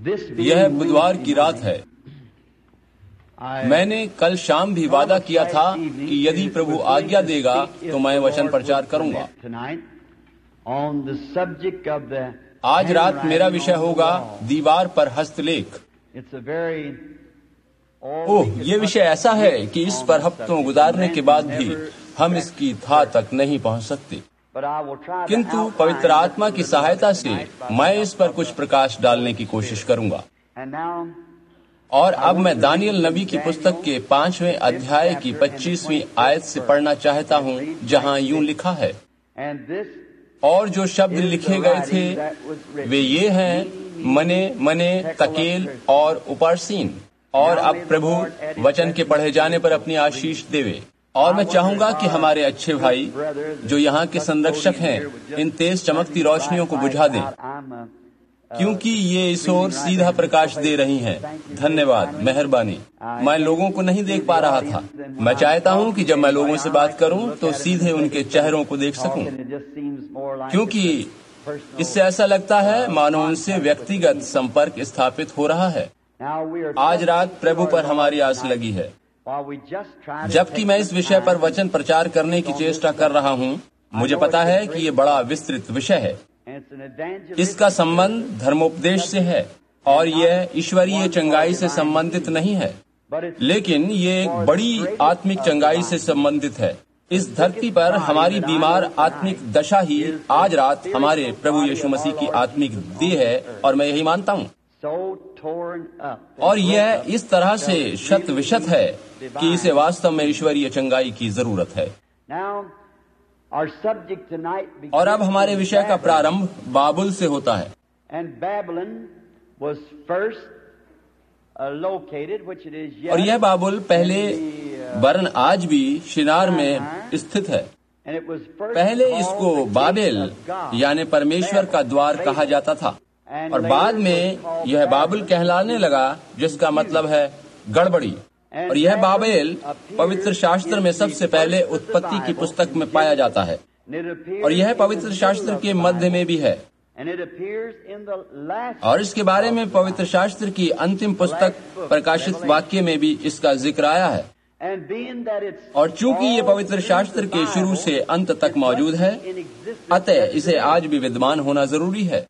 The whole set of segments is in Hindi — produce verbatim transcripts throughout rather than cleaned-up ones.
यह बुधवार की रात है। मैंने कल शाम भी वादा किया था कि यदि प्रभु आज्ञा देगा तो मैं वचन प्रचार करूंगा। आज रात मेरा विषय होगा दीवार पर हस्तलेख। ओह, ये विषय ऐसा है कि इस पर हफ्तों गुजारने के बाद भी हम इसकी था तक नहीं पहुंच सकते, किंतु पवित्र आत्मा की सहायता से मैं इस पर कुछ प्रकाश डालने की कोशिश करूंगा। और अब मैं दानियल नबी की पुस्तक के पांचवें अध्याय की पच्चीसवीं आयत से पढ़ना चाहता हूं, जहां यूं लिखा है, और जो शब्द लिखे गए थे वे ये हैं, मने मने तकेल और उपारसीन। और अब प्रभु वचन के पढ़े जाने पर अपनी आशीष देवे। और मैं चाहूंगा कि हमारे अच्छे भाई जो यहाँ के संरक्षक हैं इन तेज चमकती रोशनियों को बुझा दें, क्योंकि ये इस ओर सीधा प्रकाश दे रही हैं। धन्यवाद, मेहरबानी। मैं लोगों को नहीं देख पा रहा था। मैं चाहता हूँ कि जब मैं लोगों से बात करूँ तो सीधे उनके चेहरों को देख सकूं, क्योंकि इससे ऐसा लगता है मानो उनसे व्यक्तिगत संपर्क स्थापित हो रहा है। आज रात प्रभु पर हमारी आस लगी है। जबकि मैं इस विषय पर वचन प्रचार करने की चेष्टा कर रहा हूँ, मुझे पता है कि ये बड़ा विस्तृत विषय है। इसका संबंध धर्मोपदेश से है और यह ईश्वरीय चंगाई से संबंधित नहीं है, लेकिन ये एक बड़ी आत्मिक चंगाई से संबंधित है। इस धरती पर हमारी बीमार आत्मिक दशा ही आज रात हमारे प्रभु यीशु मसीह की आत्मिक देह है, और मैं यही मानता हूँ। और यह इस तरह से शत विशत है कि इसे वास्तव में ईश्वरीय चंगाई की जरूरत है। और अब हमारे विषय का प्रारंभ बाबुल से होता है। और यह बाबुल पहले वरन आज भी शिनार में स्थित है। पहले इसको बाबेल यानी परमेश्वर का द्वार कहा जाता था, और बाद में यह बाबुल कहलाने लगा, जिसका मतलब है गड़बड़ी। और यह बाबेल पवित्र शास्त्र में सबसे पहले उत्पत्ति की पुस्तक में पाया जाता है, और यह पवित्र शास्त्र के मध्य में भी है। और इसके बारे में पवित्र शास्त्र की अंतिम पुस्तक प्रकाशित वाक्य में भी इसका जिक्र आया है। और चूंकि ये पवित्र शास्त्र के शुरू से अंत तक मौजूद है, अतः इसे आज भी विद्यमान होना जरूरी है।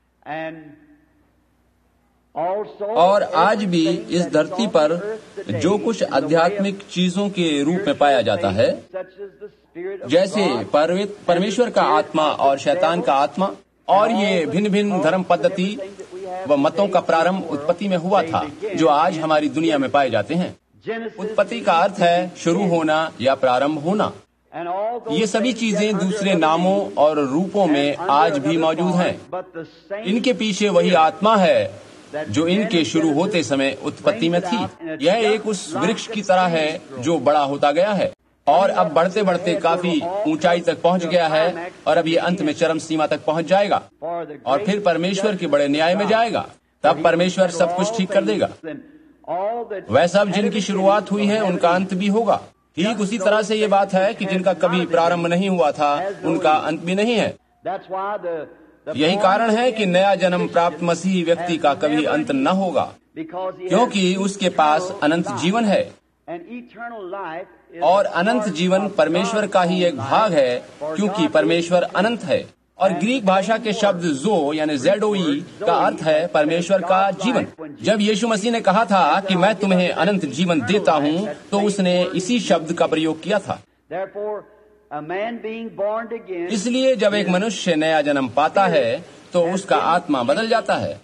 और आज भी इस धरती पर जो कुछ आध्यात्मिक चीजों के रूप में पाया जाता है, जैसे परमेश्वर का आत्मा और शैतान का आत्मा, और ये भिन्न भिन्न धर्म पद्धति व मतों का प्रारंभ उत्पत्ति में हुआ था, जो आज हमारी दुनिया में पाए जाते हैं। उत्पत्ति का अर्थ है शुरू होना या प्रारंभ होना। ये सभी चीजें दूसरे नामों और रूपों में आज भी मौजूद हैं। इनके पीछे वही आत्मा है जो इनके शुरू होते समय उत्पत्ति में थी। यह एक उस वृक्ष की तरह है जो बड़ा होता गया है, और अब बढ़ते बढ़ते काफी ऊंचाई तक पहुंच गया है, और अब ये अंत में चरम सीमा तक पहुंच जाएगा, और फिर परमेश्वर के बड़े न्याय में जाएगा। तब परमेश्वर सब कुछ ठीक कर देगा। वह सब जिनकी शुरुआत हुई है उनका अंत भी होगा। ठीक उसी तरह से ये बात है कि जिनका कभी प्रारंभ नहीं हुआ था उनका अंत भी नहीं है। यही कारण है कि नया जन्म प्राप्त मसीही व्यक्ति का कभी अंत न होगा, क्योंकि उसके पास अनंत जीवन है, और अनंत जीवन परमेश्वर का ही एक भाग है, क्योंकि परमेश्वर अनंत है। और ग्रीक भाषा के शब्द जो यानी जेडोई का अर्थ है परमेश्वर का जीवन। जब यीशु मसीह ने कहा था कि मैं तुम्हें अनंत जीवन देता हूँ, तो उसने इसी शब्द का प्रयोग किया था। इसलिए जब एक मनुष्य नया जन्म पाता है तो उसका आत्मा बदल जाता है,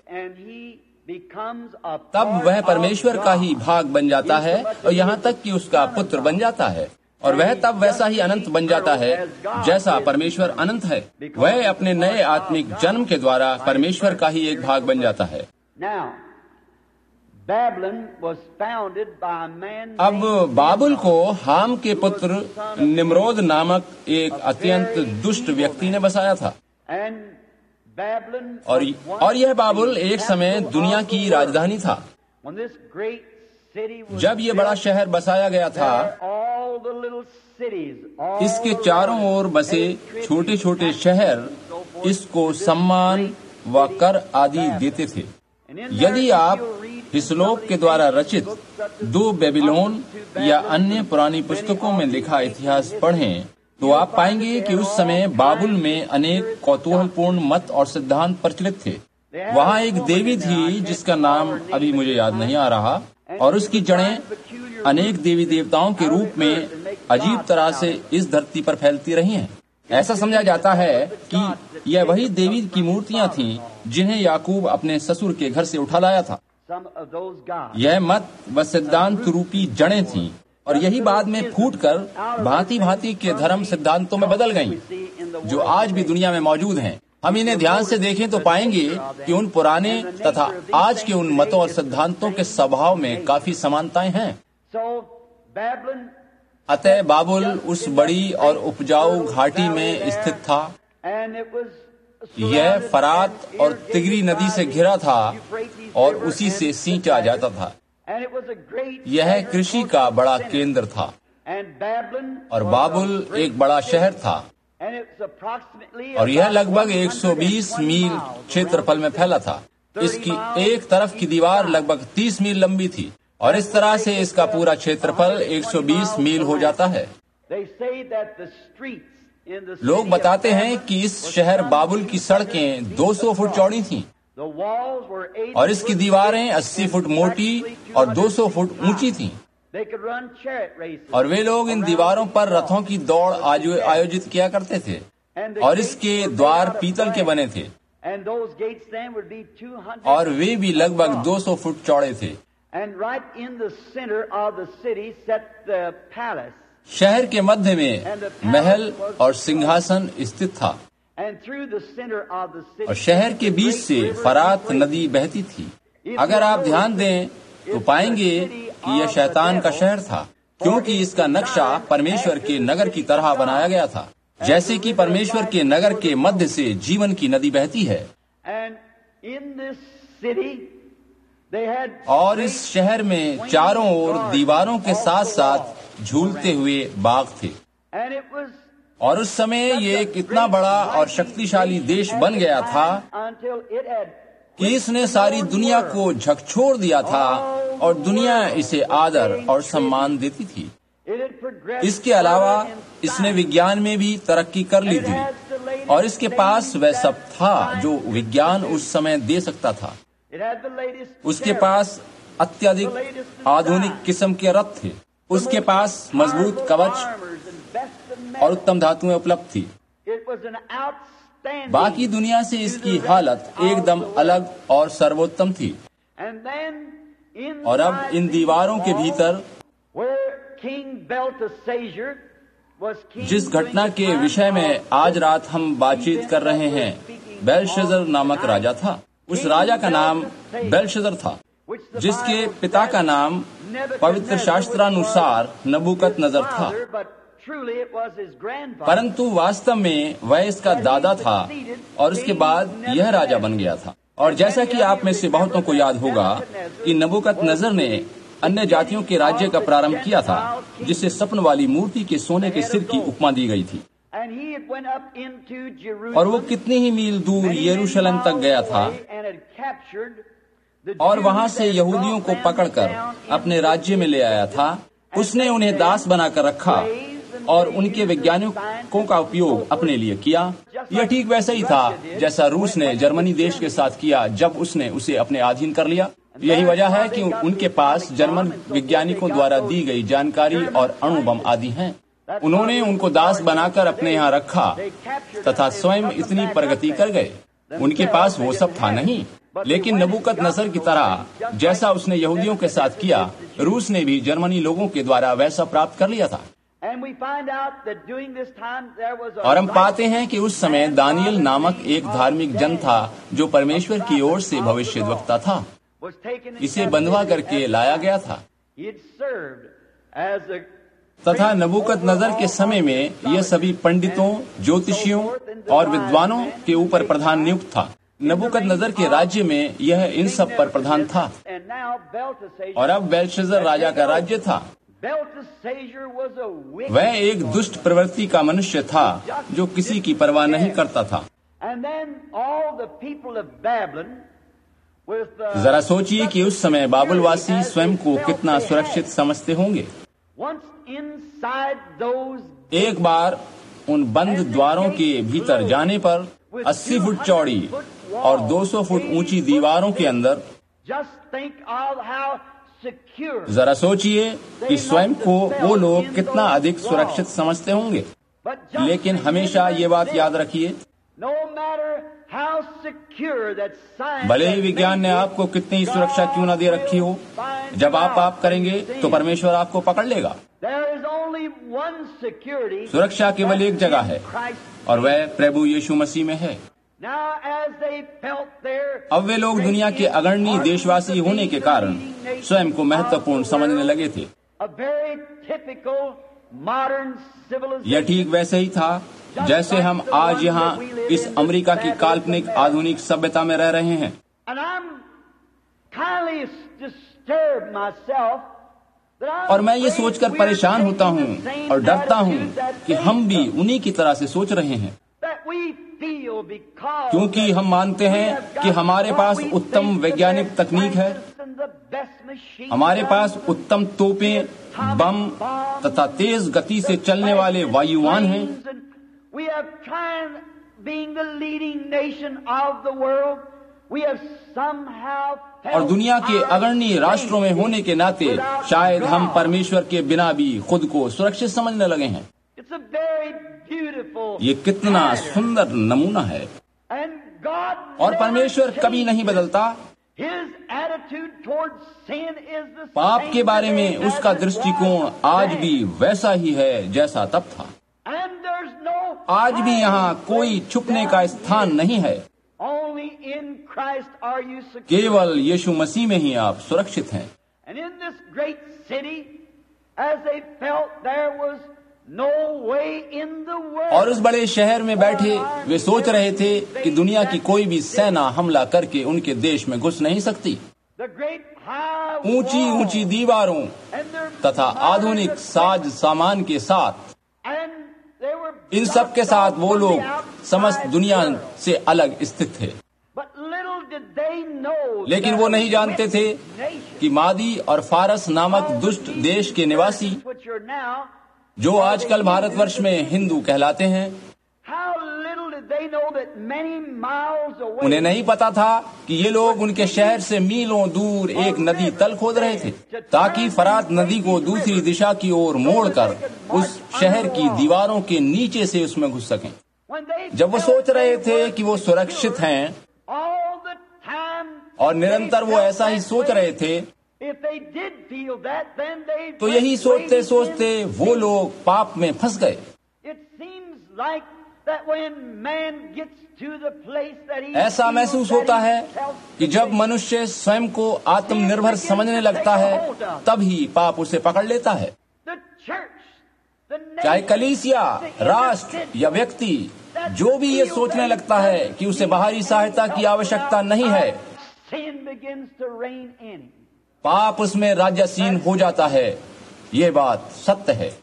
तब वह परमेश्वर का ही भाग बन जाता है, और यहाँ तक कि उसका पुत्र बन जाता है। और वह तब वैसा ही अनंत बन जाता है जैसा परमेश्वर अनंत है। वह अपने नए आत्मिक जन्म के द्वारा परमेश्वर का ही एक भाग बन जाता है। अब बाबुल को हाम के पुत्र निम्रोद नामक एक अत्यंत दुष्ट व्यक्ति ने बसाया था। और और यह बाबुल एक समय दुनिया की राजधानी था। जब ये बड़ा शहर बसाया गया था, इसके चारों ओर बसे छोटे छोटे शहर इसको सम्मान व कर आदि देते थे। यदि आप हिस्लोप के द्वारा रचित दो बेबीलोन या अन्य पुरानी पुस्तकों में लिखा इतिहास पढ़ें, तो आप पाएंगे कि उस समय बाबुल में अनेक कौतूहलपूर्ण मत और सिद्धांत प्रचलित थे। वहाँ एक देवी थी जिसका नाम अभी मुझे याद नहीं आ रहा, और उसकी जड़ें अनेक देवी देवताओं के रूप में अजीब तरह से इस धरती पर फैलती रही हैं। ऐसा समझा जाता है कि यह वही देवी की मूर्तियां थीं जिन्हें याकूब अपने ससुर के घर से उठा लाया था। यह मत व सिद्धांत रूपी जड़ें थीं, और यही बाद में फूटकर भांति भांति के धर्म सिद्धांतों में बदल गईं, जो आज भी दुनिया में मौजूद हैं। हम इन्हें ध्यान से देखें तो पाएंगे कि उन पुराने तथा आज के उन मतों और सिद्धांतों के स्वभाव में काफी समानताएं हैं। अतः बाबुल उस बड़ी और उपजाऊ घाटी में स्थित था। यह फरात और तिग्री नदी से घिरा था और उसी से सींचा जाता था। यह कृषि का बड़ा केंद्र था, और बाबुल एक बड़ा शहर था, और यह लगभग एक सौ बीस मील क्षेत्रफल में फैला था। इसकी एक तरफ की दीवार लगभग तीस मील लंबी थी, और इस तरह से इसका पूरा क्षेत्रफल एक सौ बीस मील हो जाता है। लोग बताते हैं कि इस शहर बाबुल की सड़कें दो सौ फुट चौड़ी थीं, और इसकी दीवारें अस्सी फुट मोटी और दो सौ फुट ऊंची थीं, और वे लोग इन दीवारों पर रथों की दौड़ आयोजित किया करते थे, और इसके द्वार पीतल के बने थे, और वे भी लगभग दो सौ फुट चौड़े थे। शहर के मध्य में महल और सिंहासन स्थित था, और शहर के बीच से फरात नदी बहती थी। अगर आप ध्यान दें तो पाएंगे कि यह शैतान का शहर था, क्योंकि इसका नक्शा परमेश्वर के नगर की तरह बनाया गया था, जैसे कि परमेश्वर के नगर के मध्य से जीवन की नदी बहती है। और इस शहर में चारों ओर दीवारों के साथ साथ झूलते हुए बाग थे, और उस समय ये एक इतना बड़ा और शक्तिशाली देश बन गया था कि इसने सारी दुनिया को झकझोर दिया था, और दुनिया इसे आदर और सम्मान देती थी। इसके अलावा इसने विज्ञान में भी तरक्की कर ली थी, और इसके पास वह सब था जो विज्ञान उस समय दे सकता था। उसके पास अत्यधिक आधुनिक किस्म के रथ थे, उसके पास मजबूत कवच और उत्तम धातुएं उपलब्ध थी। बाकी दुनिया से इसकी हालत एकदम अलग और सर्वोत्तम थी। और अब इन दीवारों के भीतर जिस घटना के विषय में आज रात हम बातचीत कर रहे हैं, बेलशस्सर नामक राजा था। उस राजा का नाम बेलशस्सर था, जिसके पिता का नाम पवित्र शास्त्रानुसार नबूकदनेस्सर था, परंतु वास्तव में वह इसका दादा था, और उसके बाद यह राजा बन गया था। और जैसा कि आप में से बहुतों को याद होगा कि नबूकदनेस्सर ने अन्य जातियों के राज्य का प्रारंभ किया था, जिसे स्वप्न वाली मूर्ति के सोने के सिर की उपमा दी गई थी। और वो कितनी ही मील दूर यरूशलेम तक गया था, और वहां से यहूदियों को पकड़कर अपने राज्य में ले आया था। उसने उन्हें दास बनाकर रखा और उनके वैज्ञानिकों का उपयोग अपने लिए किया। यह ठीक वैसा ही था जैसा रूस ने जर्मनी देश के साथ किया जब उसने उसे अपने अधीन कर लिया। यही वजह है कि उनके पास जर्मन वैज्ञानिकों द्वारा दी गई जानकारी और अणु बम आदि हैं। उन्होंने उनको दास बनाकर अपने यहाँ रखा तथा स्वयं इतनी प्रगति कर गए। उनके पास वो सब था नहीं, लेकिन नबूकदनेस्सर की तरह जैसा उसने यहूदियों के साथ किया, रूस ने भी जर्मनी लोगों के द्वारा वैसा प्राप्त कर लिया था। और हम पाते हैं कि उस समय दानियल नामक एक धार्मिक जन था जो परमेश्वर की ओर से भविष्यद्वक्ता था। इसे बंधवा करके लाया गया था, तथा नबूकदनेस्सर के समय में यह सभी पंडितों, ज्योतिषियों और विद्वानों के ऊपर प्रधान नियुक्त था। नबूकदनेस्सर के राज्य में यह इन सब पर प्रधान था। और अब बेलशस्सर राजा का राज्य था। वह एक दुष्ट प्रवृत्ति का मनुष्य था जो किसी की परवाह नहीं करता था। जरा सोचिए कि उस समय बाबुलवासी स्वयं को कितना सुरक्षित समझते होंगे। एक बार उन बंद द्वारों के भीतर जाने पर अस्सी फुट चौड़ी और दो सौ फुट ऊंची दीवारों के अंदर, जरा सोचिए कि स्वयं को वो लोग कितना अधिक सुरक्षित समझते होंगे। लेकिन हमेशा ये बात याद रखिए, भले ही विज्ञान ने आपको कितनी सुरक्षा क्यों न दे रखी हो, जब आप पाप करेंगे तो परमेश्वर आपको पकड़ लेगा। सुरक्षा केवल एक जगह है और वह प्रभु यीशु मसीह में है। अब वे लोग दुनिया के अग्रणी देशवासी होने के कारण स्वयं को महत्वपूर्ण समझने लगे थे। यह ठीक वैसे ही था जैसे हम आज यहाँ इस अमेरिका की काल्पनिक आधुनिक सभ्यता में रह रहे हैं। और मैं ये सोचकर परेशान होता हूँ और डरता हूँ कि हम भी उन्हीं की तरह से सोच रहे हैं, क्योंकि हम मानते हैं कि हमारे पास उत्तम वैज्ञानिक तकनीक है, हमारे पास उत्तम तोपें, बम तथा तेज गति से चलने वाले वायुयान हैं। और दुनिया के अग्रणी राष्ट्रों में होने के नाते शायद हम परमेश्वर के बिना भी खुद को सुरक्षित समझने लगे हैं। ये कितना सुंदर नमूना है। और परमेश्वर कभी नहीं बदलता। पाप के बारे में उसका दृष्टिकोण आज भी वैसा ही है जैसा तब था। आज भी यहाँ कोई छुपने का स्थान नहीं है। केवल यीशु मसीह में ही आप सुरक्षित हैं। और उस बड़े शहर में बैठे वे सोच रहे थे कि दुनिया की कोई भी सेना हमला करके उनके देश में घुस नहीं सकती। ऊंची ऊंची दीवारों तथा आधुनिक साज सामान के साथ, इन सब के साथ वो लोग समस्त दुनिया से अलग स्थित थे। लेकिन वो नहीं जानते थे कि मादी और फारस नामक दुष्ट देश के निवासी, जो आजकल भारतवर्ष में हिंदू कहलाते हैं, उन्हें नहीं पता था कि ये लोग उनके शहर से मीलों दूर एक नदी तल खोद रहे थे, ताकि फरात नदी को दूसरी दिशा की ओर मोड़कर उस शहर की दीवारों के नीचे से उसमें घुस सकें। जब वो सोच रहे थे कि वो सुरक्षित हैं, और निरंतर वो ऐसा ही सोच रहे थे, तो यही सोचते सोचते वो लोग पाप में फंस गए। ऐसा महसूस होता है कि जब मनुष्य स्वयं को आत्मनिर्भर समझने लगता है, तभी पाप उसे पकड़ लेता है। चाहे कलीसिया, राष्ट्र या व्यक्ति, जो भी ये सोचने लगता है कि उसे बाहरी सहायता की आवश्यकता नहीं है, पाप उसमें राज्यासीन हो जाता है। ये बात सत्य है।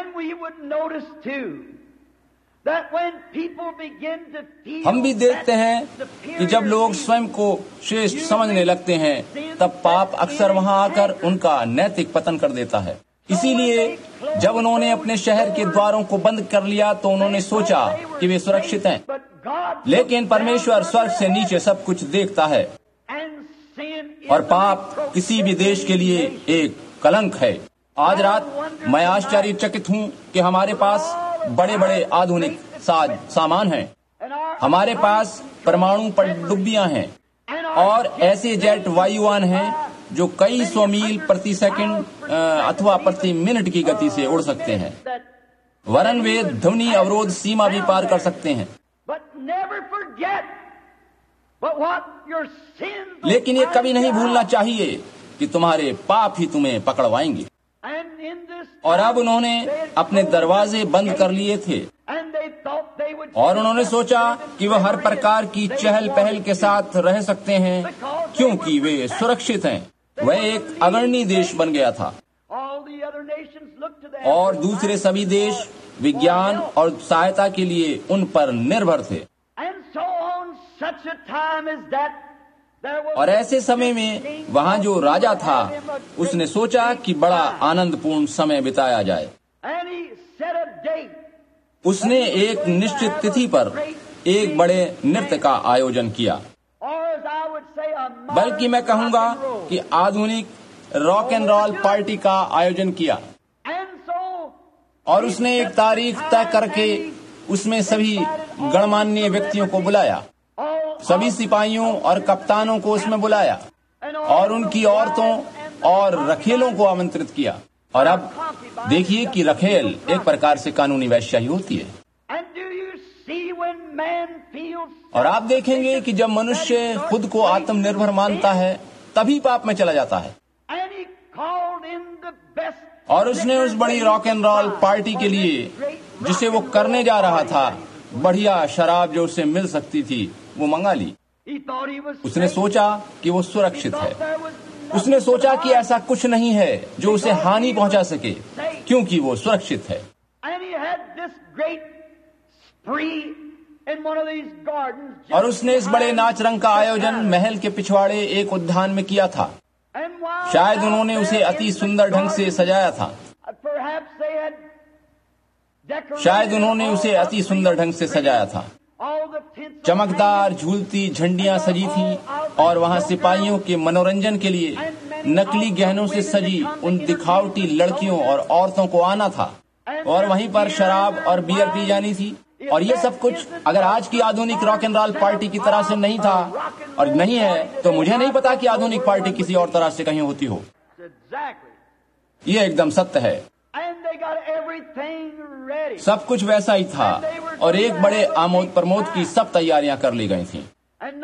हम भी देखते हैं कि जब लोग स्वयं को श्रेष्ठ समझने लगते हैं, तब पाप अक्सर वहां आकर उनका नैतिक पतन कर देता है। इसीलिए जब उन्होंने अपने शहर के द्वारों को बंद कर लिया तो उन्होंने सोचा कि वे सुरक्षित हैं, लेकिन परमेश्वर स्वर्ग से नीचे सब कुछ देखता है और पाप किसी भी देश के लिए एक कलंक है। आज रात मैं आश्चर्यचकित हूँ कि हमारे पास बड़े बड़े आधुनिक साज सामान हैं, हमारे पास परमाणु पनडुब्बियां हैं और ऐसे जेट वायुयान हैं जो कई सौ मील प्रति सेकंड अथवा प्रति मिनट की गति से उड़ सकते हैं, वरन वे ध्वनि अवरोध सीमा भी पार कर सकते हैं। लेकिन ये कभी नहीं भूलना चाहिए कि तुम्हारे पाप ही तुम्हें पकड़वाएंगे। और अब उन्होंने अपने दरवाजे बंद कर लिए थे और उन्होंने सोचा कि वह हर प्रकार की चहल पहल के साथ रह सकते हैं, क्योंकि वे सुरक्षित हैं। वह एक अग्रणी देश बन गया था और दूसरे सभी देश विज्ञान और सहायता के लिए उन पर निर्भर थे। और ऐसे समय में वहाँ जो राजा था उसने सोचा कि बड़ा आनंदपूर्ण समय बिताया जाए। उसने एक निश्चित तिथि पर एक बड़े नृत्य का आयोजन किया, बल्कि मैं कहूँगा कि आधुनिक रॉक एंड रोल पार्टी का आयोजन किया। और उसने एक तारीख तय करके उसमें सभी गणमान्य व्यक्तियों को बुलाया, सभी सिपाहियों और कप्तानों को उसमें बुलाया और उनकी औरतों और रखेलों को आमंत्रित किया। और अब देखिए कि रखेल एक प्रकार से कानूनी वैश्या ही होती है। और आप देखेंगे कि जब मनुष्य खुद को आत्मनिर्भर मानता है तभी पाप में चला जाता है। और उसने उस बड़ी रॉक एंड रोल पार्टी के लिए जिसे वो करने जा रहा था, बढ़िया शराब जो उसे मिल सकती थी वो मंगा ली। उसने सोचा कि वो सुरक्षित है। उसने सोचा कि ऐसा कुछ नहीं है जो उसे हानि पहुंचा सके, क्योंकि वो सुरक्षित है। और उसने इस बड़े नाच रंग का आयोजन महल के पिछवाड़े एक उद्यान में किया था। शायद उन्होंने उसे अति सुंदर ढंग से सजाया था। शायद उन्होंने उसे अति सुंदर ढंग से सजाया था। चमकदार झूलती झंडियां सजी थीं और वहां सिपाहियों के मनोरंजन के लिए नकली गहनों से सजी उन दिखावटी लड़कियों और औरतों को आना था। और वहीं पर शराब और बियर पी जानी थी। और ये सब कुछ अगर आज की आधुनिक रॉक एंड रोल पार्टी की तरह से नहीं था और नहीं है, तो मुझे नहीं पता कि आधुनिक पार्टी किसी और तरह से कहीं होती हो। ये एकदम सत्य है। सब कुछ वैसा ही था और एक बड़े आमोद प्रमोद की सब तैयारियां कर ली गई थीं।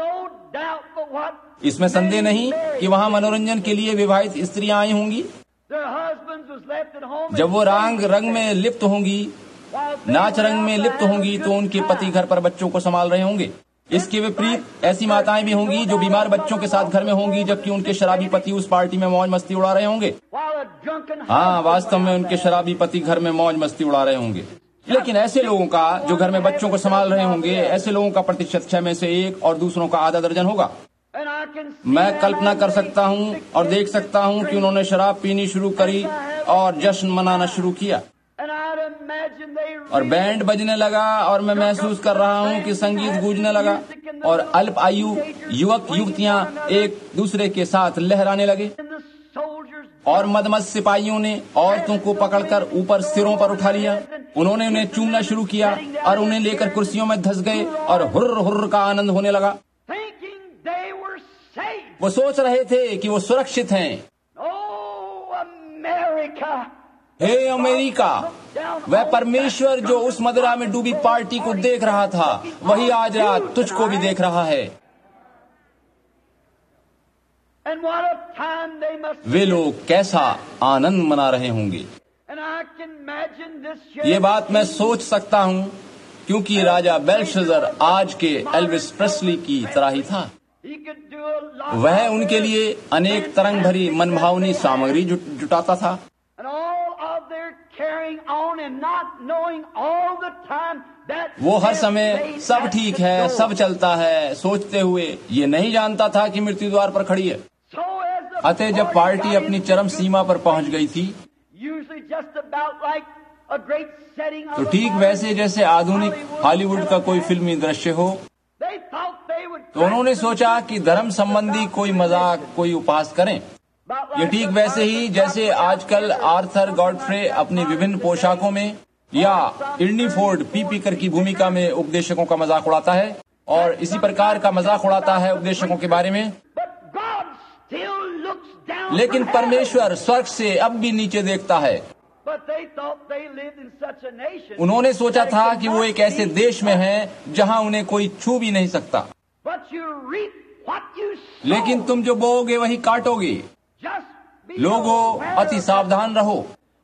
इसमें संदेह नहीं कि वहां मनोरंजन के लिए विवाहित स्त्रियां आई होंगी। जब वो रंग रंग में लिप्त होंगी, नाच रंग में लिप्त होंगी, तो उनके पति घर पर बच्चों को संभाल रहे होंगे। इसके विपरीत ऐसी माताएं भी होंगी जो बीमार बच्चों के साथ घर में होंगी, जबकि उनके शराबी पति उस पार्टी में मौज मस्ती उड़ा रहे होंगे। हाँ, वास्तव में उनके शराबी पति घर में मौज मस्ती उड़ा रहे होंगे। लेकिन ऐसे लोगों का जो घर में बच्चों को संभाल रहे होंगे, ऐसे लोगों का प्रतिशत छह में से एक और दूसरों का आधा दर्जन होगा। मैं कल्पना कर सकता हूँ और देख सकता हूँ कि उन्होंने शराब पीनी शुरू करी और जश्न मनाना शुरू किया और बैंड बजने लगा और मैं महसूस कर रहा हूँ कि संगीत गूंजने लगा और अल्प आयु युवक युवतियाँ एक दूसरे के साथ लहराने लगे और मदमस्त सिपाहियों ने औरतों को पकड़कर ऊपर सिरों पर उठा लिया। उन्होंने उन्हें चूमना शुरू किया और उन्हें लेकर कुर्सियों में धंस गए और हुर्र हुर्र का आनंद होने लगा। वो सोच रहे थे कि वो सुरक्षित हैं। हे अमेरिका, वह परमेश्वर जो उस मदिरा में डूबी पार्टी को देख रहा था, वही आज रात तुझको भी देख रहा है। वे लोग कैसा आनंद मना रहे होंगे। ये बात मैं सोच सकता हूँ, क्योंकि राजा बेल्शज़र आज के एल्विस प्रेस्ली की तरह ही था। वह उनके लिए अनेक तरंग भरी मनभावनी सामग्री जुट, जुटाता था वो हर समय सब ठीक है, सब चलता है सोचते हुए ये नहीं जानता था कि मृत्यु द्वार पर खड़ी है। अतः जब पार्टी अपनी चरम सीमा पर पहुंच गई थी, तो ठीक वैसे जैसे आधुनिक हॉलीवुड का कोई फिल्मी दृश्य हो, तो उन्होंने सोचा कि धर्म संबंधी कोई मजाक, कोई उपहास करें। ये ठीक वैसे ही जैसे आजकल आर्थर गॉडफ्रे अपनी विभिन्न पोशाकों में या इर्नी फोर्ड पीपीकर की भूमिका में उपदेशकों का मजाक उड़ाता है और इसी प्रकार का मजाक उड़ाता है उपदेशकों के बारे में। लेकिन परमेश्वर स्वर्ग से अब भी नीचे देखता है। उन्होंने सोचा था कि वो एक ऐसे देश में हैं जहां उन्हें कोई छू भी नहीं सकता। लेकिन तुम जो बोओगे वही काटोगे। लोगों, अति सावधान रहो।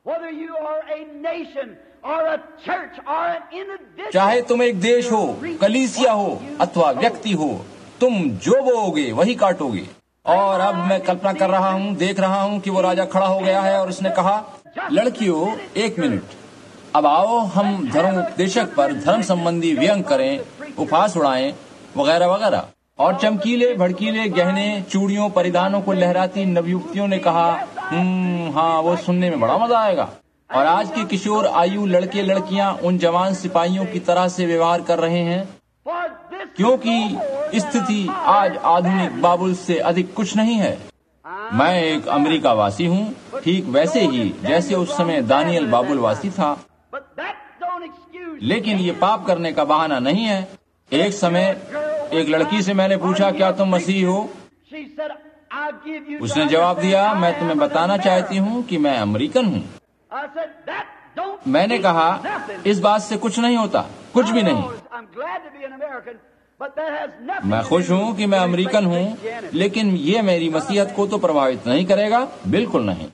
चाहे तुम एक देश हो, कलीसिया हो अथवा व्यक्ति हो, तुम जो बोओगे वही काटोगे। और अब मैं कल्पना कर रहा हूँ, देख रहा हूँ कि वो राजा खड़ा हो गया है और उसने कहा, लड़कियों एक मिनट, अब आओ हम धर्म उपदेशक पर धर्म संबंधी व्यंग करें, उपहास उड़ाएं वगैरह वगैरह। और चमकीले भड़कीले गहने चूड़ियों परिधानों को लहराती नवयुवतियों ने कहा, हम्म हाँ, वो सुनने में बड़ा मजा आएगा। और आज के किशोर आयु लड़के लड़कियां उन जवान सिपाहियों की तरह से व्यवहार कर रहे हैं, क्योंकि स्थिति आज आधुनिक बाबुल से अधिक कुछ नहीं है। मैं एक अमेरिका वासी हूँ, ठीक वैसे ही जैसे उस समय दानियल बाबुल वासी था। लेकिन ये पाप करने का बहाना नहीं है। एक समय एक लड़की से मैंने पूछा, क्या तुम मसीह हो? उसने जवाब दिया, मैं तुम्हें बताना चाहती हूँ कि मैं अमेरिकन हूँ। मैंने कहा, इस बात से कुछ नहीं होता, कुछ भी नहीं। मैं खुश हूँ कि मैं अमेरिकन हूँ, लेकिन ये मेरी मसीहत को तो प्रभावित नहीं करेगा, बिल्कुल नहीं।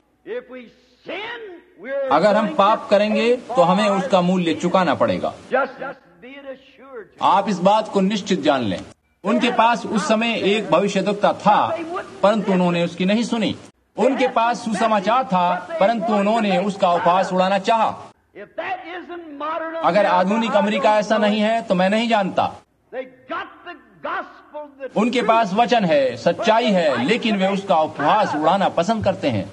अगर हम पाप करेंगे तो हमें उसका मूल्य चुकाना पड़ेगा। आप इस बात को निश्चित जान लें। उनके पास उस समय एक भविष्यद्वक्ता था, परंतु उन्होंने उसकी नहीं सुनी। उनके पास सुसमाचार था, परंतु उन्होंने उसका उपहास उड़ाना चाहा। अगर आधुनिक अमेरिका ऐसा नहीं है तो मैं नहीं जानता। उनके पास वचन है, सच्चाई है, लेकिन वे उसका उपहास उड़ाना पसंद करते हैं।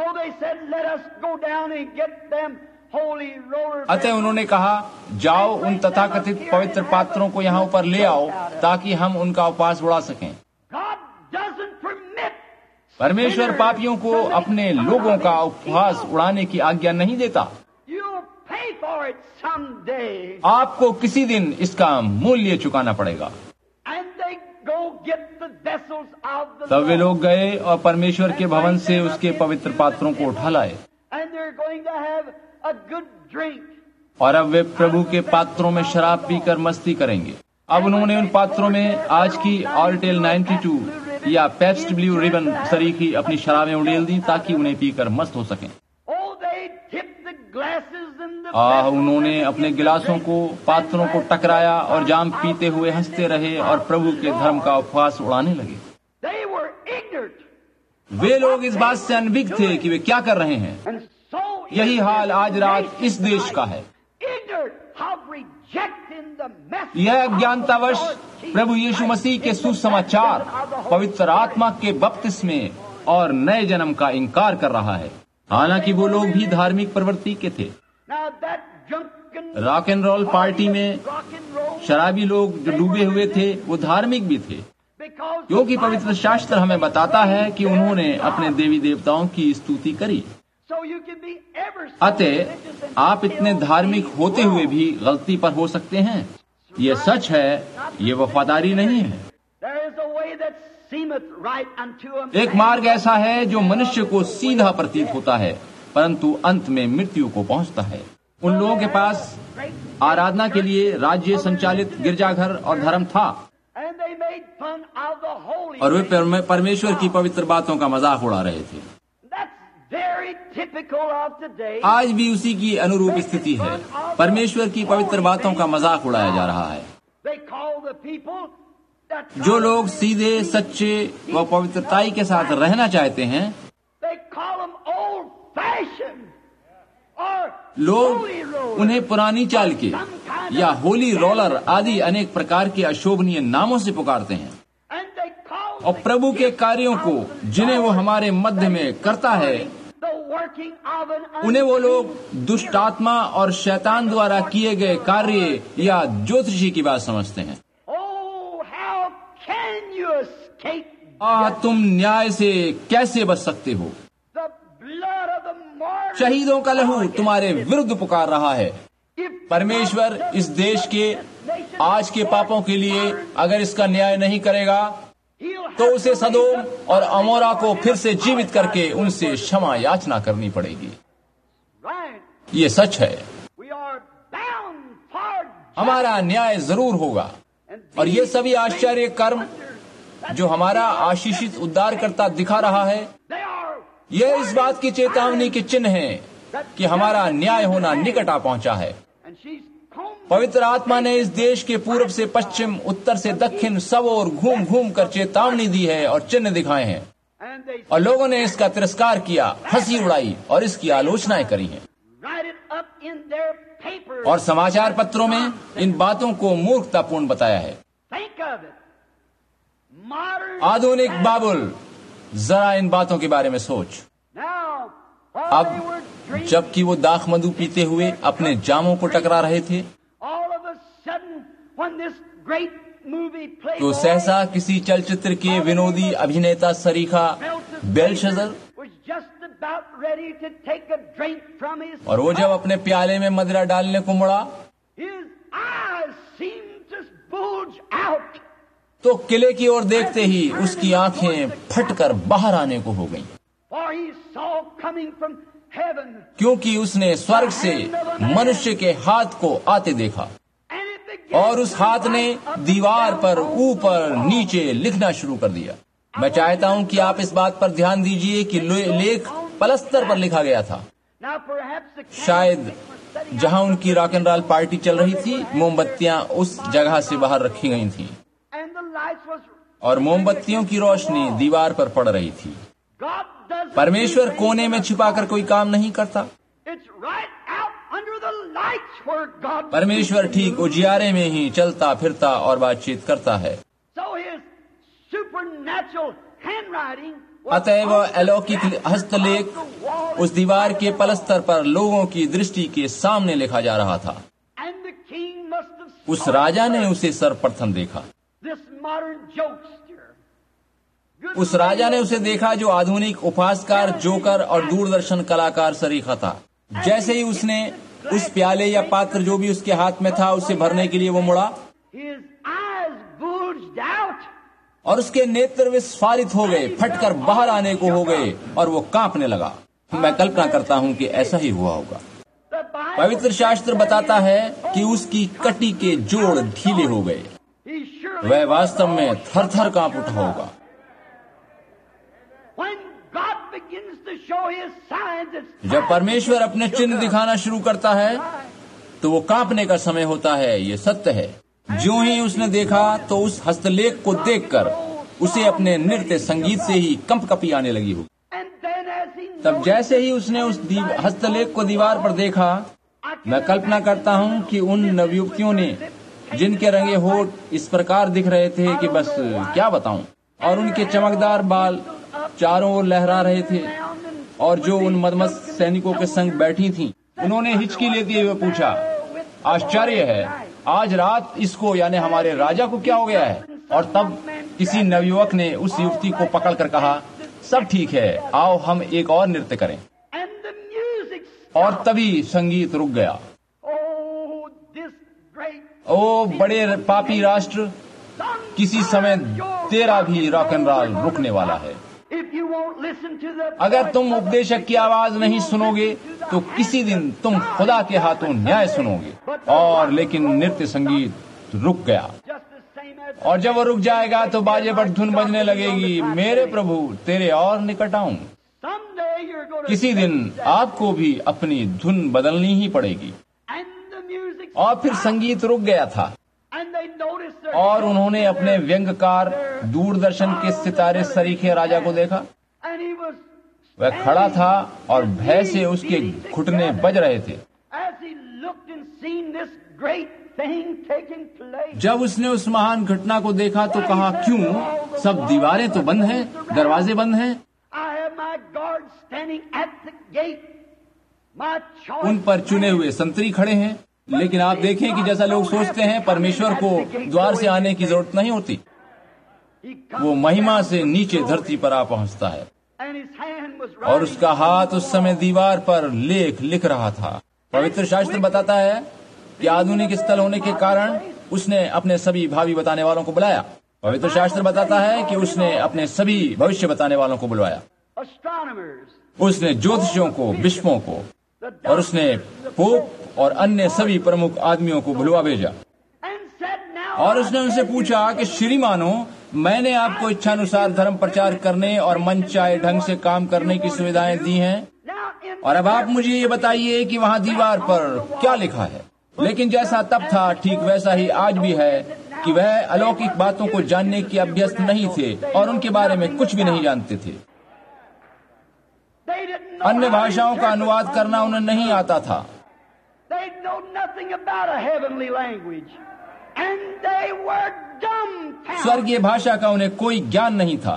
अतः उन्होंने कहा, जाओ उन तथाकथित पवित्र पात्रों को यहाँ ऊपर ले आओ ताकि हम उनका उपहास उड़ा सकें। परमेश्वर पापियों को अपने लोगों का उपहास उड़ाने की आज्ञा नहीं देता। आपको किसी दिन इसका मूल्य चुकाना पड़ेगा। तब वे लोग गए और परमेश्वर के भवन से उसके पवित्र पात्रों को उठा लाए, और अब वे प्रभु के पात्रों में शराब पीकर मस्ती करेंगे। अब उन्होंने उन पात्रों में आज की ऑल्टेल बानवे या पेप्स्ट ब्लू रिबन सरीखी अपनी शराबें उड़ेल दी ताकि उन्हें पीकर मस्त हो सकें। आह, उन्होंने अपने गिलासों को पात्रों को टकराया और जाम पीते हुए हंसते रहे और प्रभु के धर्म का उपहास उड़ाने लगे। वे लोग इस बात से अनभिज्ञ थे कि वे क्या कर रहे हैं। यही हाल आज रात इस देश का है। यह अज्ञानतावश प्रभु यीशु मसीह के सुसमाचार, पवित्र आत्मा के बपतिस्मे और नए जन्म का इनकार कर रहा है। हालांकि वो लोग भी धार्मिक प्रवृत्ति के थे। रॉक एंड रोल पार्टी में शराबी लोग जो डूबे हुए थे वो धार्मिक भी थे, क्योंकि पवित्र शास्त्र हमें बताता है कि उन्होंने अपने देवी देवताओं की स्तुति करी। अतः आप इतने धार्मिक होते हुए भी गलती पर हो सकते हैं। ये सच है, ये वफादारी नहीं है। एक मार्ग ऐसा है जो मनुष्य को सीधा प्रतीत होता है, परंतु अंत में मृत्यु को पहुंचता है। उन लोगों के पास आराधना के लिए राज्य संचालित गिरजाघर और धर्म था, और वे परमेश्वर की पवित्र बातों का मजाक उड़ा रहे थे। आज भी उसी की अनुरूप स्थिति है। परमेश्वर की पवित्र बातों का मजाक उड़ाया जा रहा है। जो लोग सीधे, सच्चे व पवित्रताई के साथ रहना चाहते हैं, लोग उन्हें पुरानी चाल के या होली रोलर आदि अनेक प्रकार के अशोभनीय नामों से पुकारते हैं, और प्रभु के कार्यों को जिन्हें वो हमारे मध्य में करता है, उन्हें वो लोग दुष्ट आत्मा और शैतान द्वारा किए गए कार्य या ज्योतिषी की बात समझते हैं। आ, तुम न्याय से कैसे बच सकते हो? शहीदों का लहू तुम्हारे विरुद्ध पुकार रहा है। परमेश्वर इस देश के आज के पापों के लिए अगर इसका न्याय नहीं करेगा, तो उसे सदोम और अमोरा को फिर से जीवित करके उनसे क्षमा याचना करनी पड़ेगी। ये सच है। हमारा न्याय जरूर होगा, और ये सभी आश्चर्य कर्म जो हमारा आशीषित उद्धारकर्ता दिखा रहा है, यह इस बात की चेतावनी के चिन्ह है कि हमारा न्याय होना निकट आ पहुंचा है। पवित्र आत्मा ने इस देश के पूर्व से पश्चिम, उत्तर से दक्षिण सब ओर घूम घूम कर चेतावनी दी है और चिन्ह दिखाए हैं, और लोगों ने इसका तिरस्कार किया, हंसी उड़ाई और इसकी आलोचनाएं करी हैं, और समाचार पत्रों में इन बातों को मूर्खतापूर्ण बताया है। आधुनिक बाबुल, जरा इन बातों के बारे में सोच। अब जबकि वो दाख मधु पीते हुए अपने जामों को टकरा रहे थे, तो सहसा किसी चलचित्र के विनोदी अभिनेता सरीखा बेलशज़र, और वो जब अपने प्याले में मदिरा डालने को मुड़ा, तो किले की ओर देखते ही उसकी आंखें फटकर बाहर आने को हो गईं, क्योंकि उसने स्वर्ग से मनुष्य के हाथ को आते देखा, और उस हाथ ने दीवार पर ऊपर नीचे लिखना शुरू कर दिया। मैं चाहता हूं कि आप इस बात पर ध्यान दीजिए कि लेख पलस्तर पर लिखा गया था। शायद जहां उनकी रॉक एंड रोल पार्टी चल रही थी, मोमबत्तियां उस जगह से बाहर रखी गई थीं, और मोमबत्तियों की रोशनी दीवार पर पड़ रही थी। परमेश्वर कोने में छिपाकर कोई काम नहीं करता। परमेश्वर ठीक उजियारे में ही चलता फिरता और बातचीत करता है। अतएव अलौकिक हस्तलेख उस दीवार के पलस्तर पर लोगों की दृष्टि के सामने लिखा जा रहा था। उस राजा ने उसे सर्वप्रथम देखा। उस राजा ने उसे देखा जो आधुनिक उपहासकार, जोकर और दूरदर्शन कलाकार सरीखा था। जैसे ही उसने उस प्याले या पात्र जो भी उसके हाथ में था उसे भरने के लिए वो मुड़ा, और उसके नेत्र विस्फारित हो गए, फटकर बाहर आने को हो गए, और वो कांपने लगा। मैं कल्पना करता हूं कि ऐसा ही हुआ होगा। पवित्र शास्त्र बताता है कि उसकी कटी के जोड़ ढीले हो गए। वह वास्तव में थर थर कांप उठा होगा। जब परमेश्वर अपने चिन्ह दिखाना शुरू करता है तो वो कांपने का समय होता है। ये सत्य है। जो ही उसने देखा तो उस हस्तलेख को देखकर उसे अपने नृत्य संगीत से ही कंपकपी आने लगी हो। तब जैसे ही उसने उस हस्तलेख को दीवार पर देखा, मैं कल्पना करता हूं कि उन नवयुवतियों ने, जिनके रंगे होठ इस प्रकार दिख रहे थे कि बस क्या बताऊं, और उनके चमकदार बाल चारों ओर लहरा रहे थे, और जो उन मदमस्त सैनिकों के संग बैठी थीं, उन्होंने हिचकी लेते हुए पूछा, आश्चर्य है, आज रात इसको यानी हमारे राजा को क्या हो गया है? और तब किसी नवयुवक ने उस युवती को पकड़कर कहा, सब ठीक है, आओ हम एक और नृत्य करें। और तभी संगीत रुक गया। ओ बड़े पापी राष्ट्र, किसी समय तेरा भी रॉक एंड रोल रुकने वाला है। अगर तुम उपदेशक की आवाज नहीं सुनोगे तो किसी दिन तुम खुदा के हाथों न्याय सुनोगे। और लेकिन नृत्य संगीत रुक गया, और जब वो रुक जाएगा तो बाजे पर धुन बजने लगेगी, मेरे प्रभु तेरे और निकट आऊं। किसी दिन आपको भी अपनी धुन बदलनी ही पड़ेगी। और फिर संगीत रुक गया था, और उन्होंने अपने व्यंग्यकार दूरदर्शन के सितारे सरीखे राजा को देखा। वह खड़ा था और भय से उसके घुटने बज रहे थे। जब उसने उस महान घटना को देखा तो कहा, क्यों सब दीवारें तो बंद हैं, दरवाजे बंद हैं, उन पर चुने हुए संतरी खड़े हैं। लेकिन आप देखें कि जैसा लोग सोचते हैं, परमेश्वर को द्वार से आने की जरूरत नहीं होती। वो महिमा से नीचे धरती पर आ पहुंचता है, और उसका हाथ उस समय दीवार पर लेख लिख रहा था। पवित्र शास्त्र बताता है कि आधुनिक स्थल होने के कारण उसने अपने सभी भावी बताने वालों को बुलाया। पवित्र शास्त्र बताता है कि उसने अपने सभी भविष्य बताने वालों को बुलवाया। उसने ज्योतिषियों को, बिशपों को, और उसने पोप और अन्य सभी प्रमुख आदमियों को बुलवा भेजा। और उसने उनसे पूछा कि श्रीमानो, मैंने आपको इच्छानुसार धर्म प्रचार करने और मन चाहे ढंग से काम करने की सुविधाएं दी हैं, और अब आप मुझे ये बताइए कि वहाँ दीवार पर क्या लिखा है। लेकिन जैसा तब था ठीक वैसा ही आज भी है कि वह अलौकिक बातों को जानने के अभ्यस्त नहीं थे और उनके बारे में कुछ भी नहीं जानते थे। अन्य भाषाओं का अनुवाद करना उन्हें नहीं आता था। स्वर्गीय भाषा का उन्हें कोई ज्ञान नहीं था,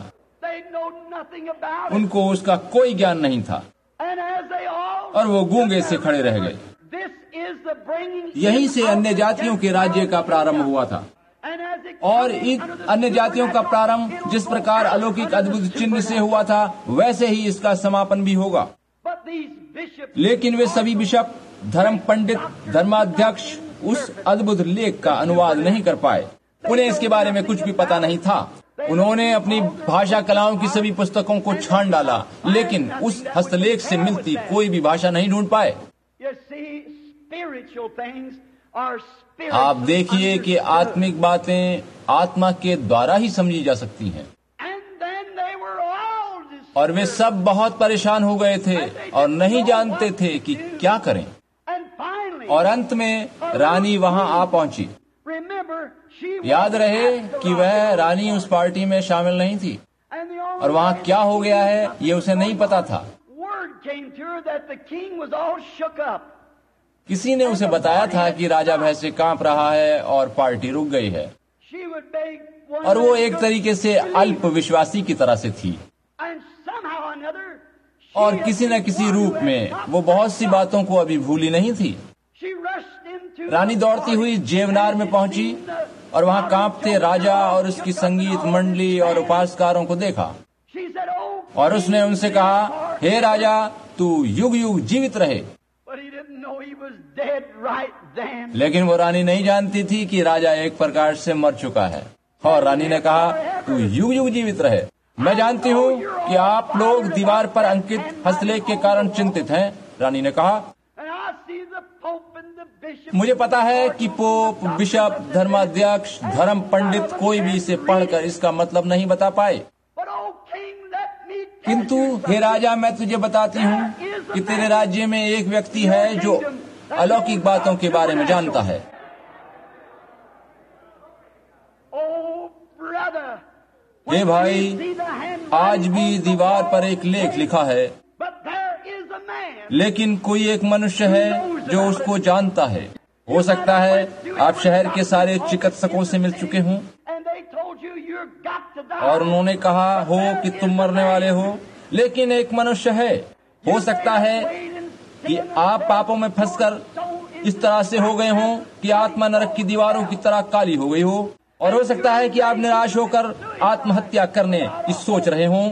उनको उसका कोई ज्ञान नहीं था, और वो गूंगे से खड़े रह गए। यहीं से अन्य जातियों के राज्य का प्रारंभ हुआ था, और इन अन्य जातियों का प्रारंभ जिस प्रकार अलौकिक अद्भुत चिन्ह से हुआ था, वैसे ही इसका समापन भी होगा। लेकिन वे सभी बिशप, धर्म पंडित, धर्माध्यक्ष उस अद्भुत लेख का अनुवाद नहीं कर पाए। उन्हें इसके बारे में कुछ भी पता नहीं था। उन्होंने अपनी भाषा कलाओं की सभी पुस्तकों को छान डाला, लेकिन उस हस्तलेख से मिलती कोई भी भाषा नहीं ढूंढ पाए। आप देखिए कि आत्मिक बातें आत्मा के द्वारा ही समझी जा सकती हैं। और वे सब बहुत परेशान हो गए थे और नहीं जानते थे कि क्या करें। और अंत में रानी वहां आ पहुंची। याद रहे कि वह रानी उस पार्टी में शामिल नहीं थी, और वहां क्या हो गया है ये उसे नहीं पता था। किसी ने उसे बताया था कि राजा भय से कांप रहा है और पार्टी रुक गई है, और वो एक तरीके से अल्प विश्वासी की तरह से थी, और किसी न किसी रूप में वो बहुत सी बातों को अभी भूली नहीं थी। रानी दौड़ती हुई जेवनार में पहुंची और वहां कांपते राजा और उसकी संगीत मंडली और उपासकारों को देखा, और उसने उनसे कहा, हे राजा, तू युग युग जीवित रहे। लेकिन वो रानी नहीं जानती थी कि राजा एक प्रकार से मर चुका है। और रानी ने कहा, तू युग युग जीवित रहे। मैं जानती हूँ कि आप लोग दीवार पर अंकित हस्तलेख के कारण चिंतित हैं। रानी ने कहा, मुझे पता है कि पोप, बिशप, धर्माध्यक्ष, धर्म पंडित कोई भी इसे पढ़कर इसका मतलब नहीं बता पाए, किंतु हे राजा, मैं तुझे बताती हूँ कि तेरे राज्य में एक व्यक्ति है जो अलौकिक बातों के बारे में जानता है। हे भाई, आज भी दीवार पर एक लेख लिखा है, लेकिन कोई एक मनुष्य है जो उसको जानता है। हो सकता है आप शहर के सारे चिकित्सकों से मिल चुके हों और उन्होंने कहा हो कि तुम मरने वाले हो, लेकिन एक मनुष्य है। हो सकता है कि आप पापों में फंसकर इस तरह से हो गए हों कि आत्मा नरक की दीवारों की तरह काली हो गई हो, और हो सकता है कि आप निराश होकर आत्महत्या करने की सोच रहे हों।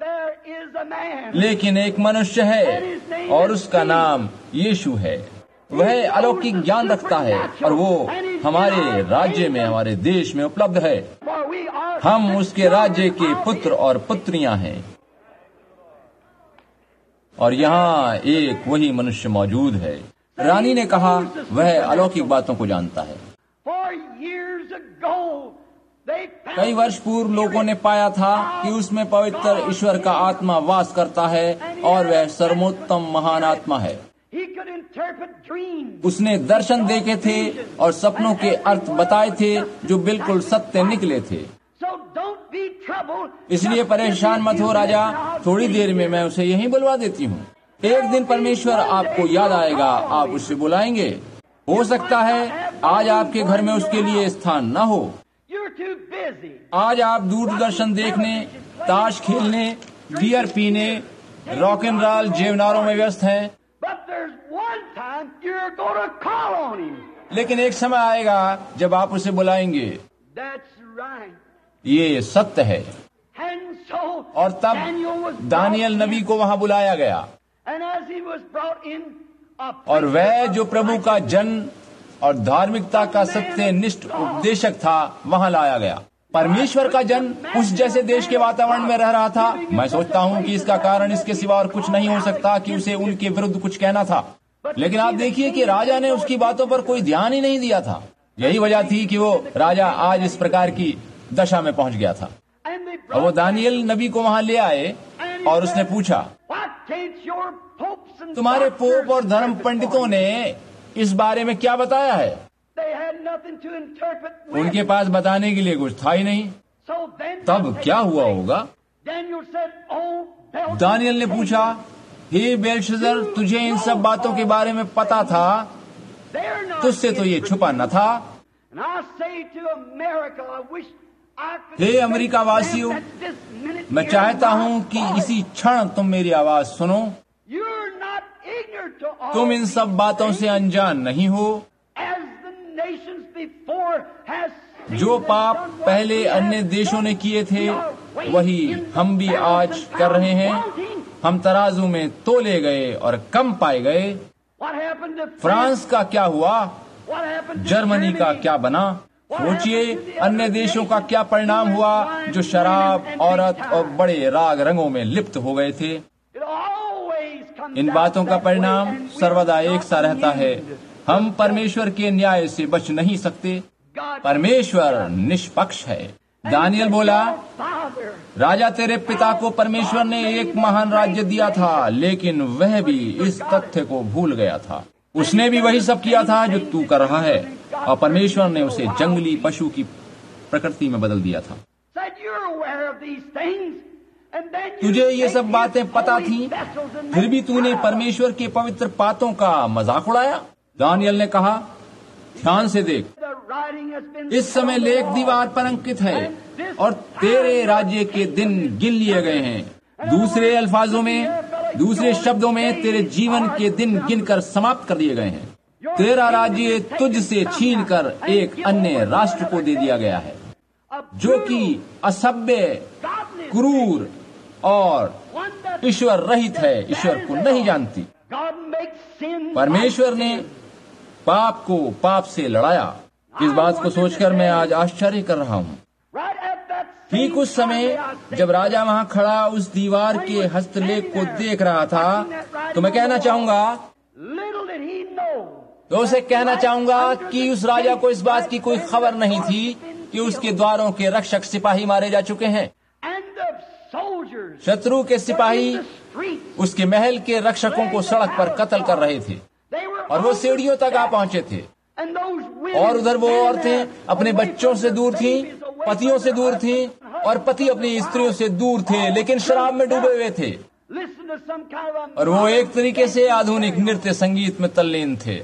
लेकिन एक मनुष्य है और उसका नाम यीशु है। वह अलौकिक ज्ञान रखता है और वो हमारे राज्य में, हमारे देश में उपलब्ध है। हम उसके राज्य के पुत्र और पुत्रियां हैं, और यहाँ एक वही मनुष्य मौजूद है। रानी ने कहा, वह अलौकिक बातों को जानता है। कई वर्ष पूर्व लोगों ने पाया था कि उसमें पवित्र ईश्वर का आत्मा वास करता है और वह सर्वोत्तम महान आत्मा है। उसने दर्शन देखे थे और सपनों के अर्थ बताए थे जो बिल्कुल सत्य निकले थे। इसलिए परेशान मत हो राजा, थोड़ी देर में मैं उसे यहीं बुलवा देती हूँ। एक दिन परमेश्वर आपको याद आएगा, आप उसे बुलाएंगे। हो सकता है आज आपके घर में उसके लिए स्थान न हो। आज आप दूरदर्शन देखने, ताश खेलने, बियर पीने, रॉक एंड रोल जेवनारों में व्यस्त हैं। लेकिन एक समय आएगा जब आप उसे बुलाएंगे। ये सत्य है। और तब दानियल नबी को वहां बुलाया गया, और वह जो प्रभु का जन और धार्मिकता का सत्यनिष्ठ उपदेशक था वहां लाया गया। परमेश्वर का जन उस जैसे देश के वातावरण में रह रहा था। मैं सोचता हूँ कि इसका कारण इसके सिवा और कुछ नहीं हो सकता कि उसे उनके विरुद्ध कुछ कहना था। लेकिन आप देखिए कि राजा ने उसकी बातों पर कोई ध्यान ही नहीं दिया था। यही वजह थी कि वो राजा आज इस प्रकार की दशा में पहुंच गया था। और वो दानियल नबी को वहां ले आए और उसने पूछा, तुम्हारे पोप और धर्म पंडितों ने इस बारे में क्या बताया है? उनके पास बताने के लिए कुछ था ही नहीं। तब क्या हुआ होगा? दानियल ने पूछा, हे बेलशस्सर, तुझे इन सब बातों के बारे में पता था? तुझसे तो ये छुपा न था। हे अमेरिका वासियों, मैं चाहता हूं कि इसी क्षण तुम मेरी आवाज सुनो। तुम इन सब बातों से अनजान नहीं हो। जो पाप पहले अन्य देशों ने किए थे वही हम भी आज कर रहे हैं। हम तराजू में तोले गए और कम पाए गए। फ्रांस का क्या हुआ? जर्मनी का क्या बना? सोचिए अन्य देशों का क्या परिणाम हुआ जो शराब, औरत और बड़े राग रंगों में लिप्त हो गए थे। इन बातों का परिणाम सर्वदा एक सा रहता है। हम परमेश्वर के न्याय से बच नहीं सकते। परमेश्वर निष्पक्ष है। दानियल बोला, राजा तेरे पिता को परमेश्वर ने एक महान राज्य दिया था, लेकिन वह भी इस तथ्य को भूल गया था। उसने भी वही सब किया था जो तू कर रहा है, और परमेश्वर ने उसे जंगली पशु की प्रकृति में बदल दिया था। तुझे ये सब बातें पता थी, फिर भी तूने परमेश्वर के पवित्र पातों का मजाक उड़ाया। दानियल ने कहा, ध्यान से देख, इस समय लेख दीवार पर अंकित है और तेरे राज्य के दिन गिन लिए गए हैं। दूसरे अल्फाजों में, दूसरे शब्दों में, तेरे जीवन के दिन गिनकर समाप्त कर दिए गए हैं। तेरा राज्य तुझ से छीन कर एक अन्य राष्ट्र को दे दिया गया है, जो कि असभ्य, क्रूर और ईश्वर रहित है, ईश्वर को नहीं जानती। परमेश्वर ने पाप को पाप से लड़ाया। इस बात को सोचकर मैं आज आश्चर्य कर रहा हूँ। ठीक उस समय जब राजा वहाँ खड़ा उस दीवार के हस्तलेख को देख रहा था, तो मैं कहना चाहूंगा तो उसे कहना चाहूंगा कि उस राजा को इस बात की कोई खबर नहीं थी कि उसके द्वारों के रक्षक सिपाही मारे जा चुके हैं। शत्रु के सिपाही उसके महल के रक्षकों को सड़क पर कत्ल कर रहे थे और वो सीढ़ियों तक आ पहुंचे थे। और उधर वो औरतें अपने बच्चों से दूर थीं, पतियों से दूर थीं, और पति अपनी स्त्रियों से दूर थे, लेकिन शराब में डूबे हुए थे। और वो एक तरीके से आधुनिक नृत्य संगीत में तल्लीन थे।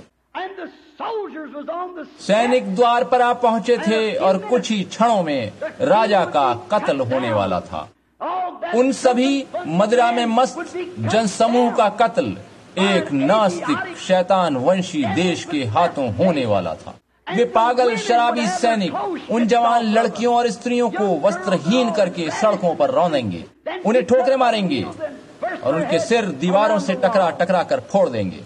सैनिक द्वार पर आ पहुंचे थे और कुछ ही क्षणों में राजा का कत्ल होने वाला था। उन सभी मदिरा में मस्त जनसमूह का कत्ल एक नास्तिक शैतान वंशी देश के हाथों होने वाला था। वे पागल शराबी सैनिक उन जवान लड़कियों और स्त्रियों को वस्त्रहीन करके सड़कों पर रौंदेंगे, उन्हें ठोकरें मारेंगे और उनके सिर दीवारों से टकरा टकरा कर फोड़ देंगे।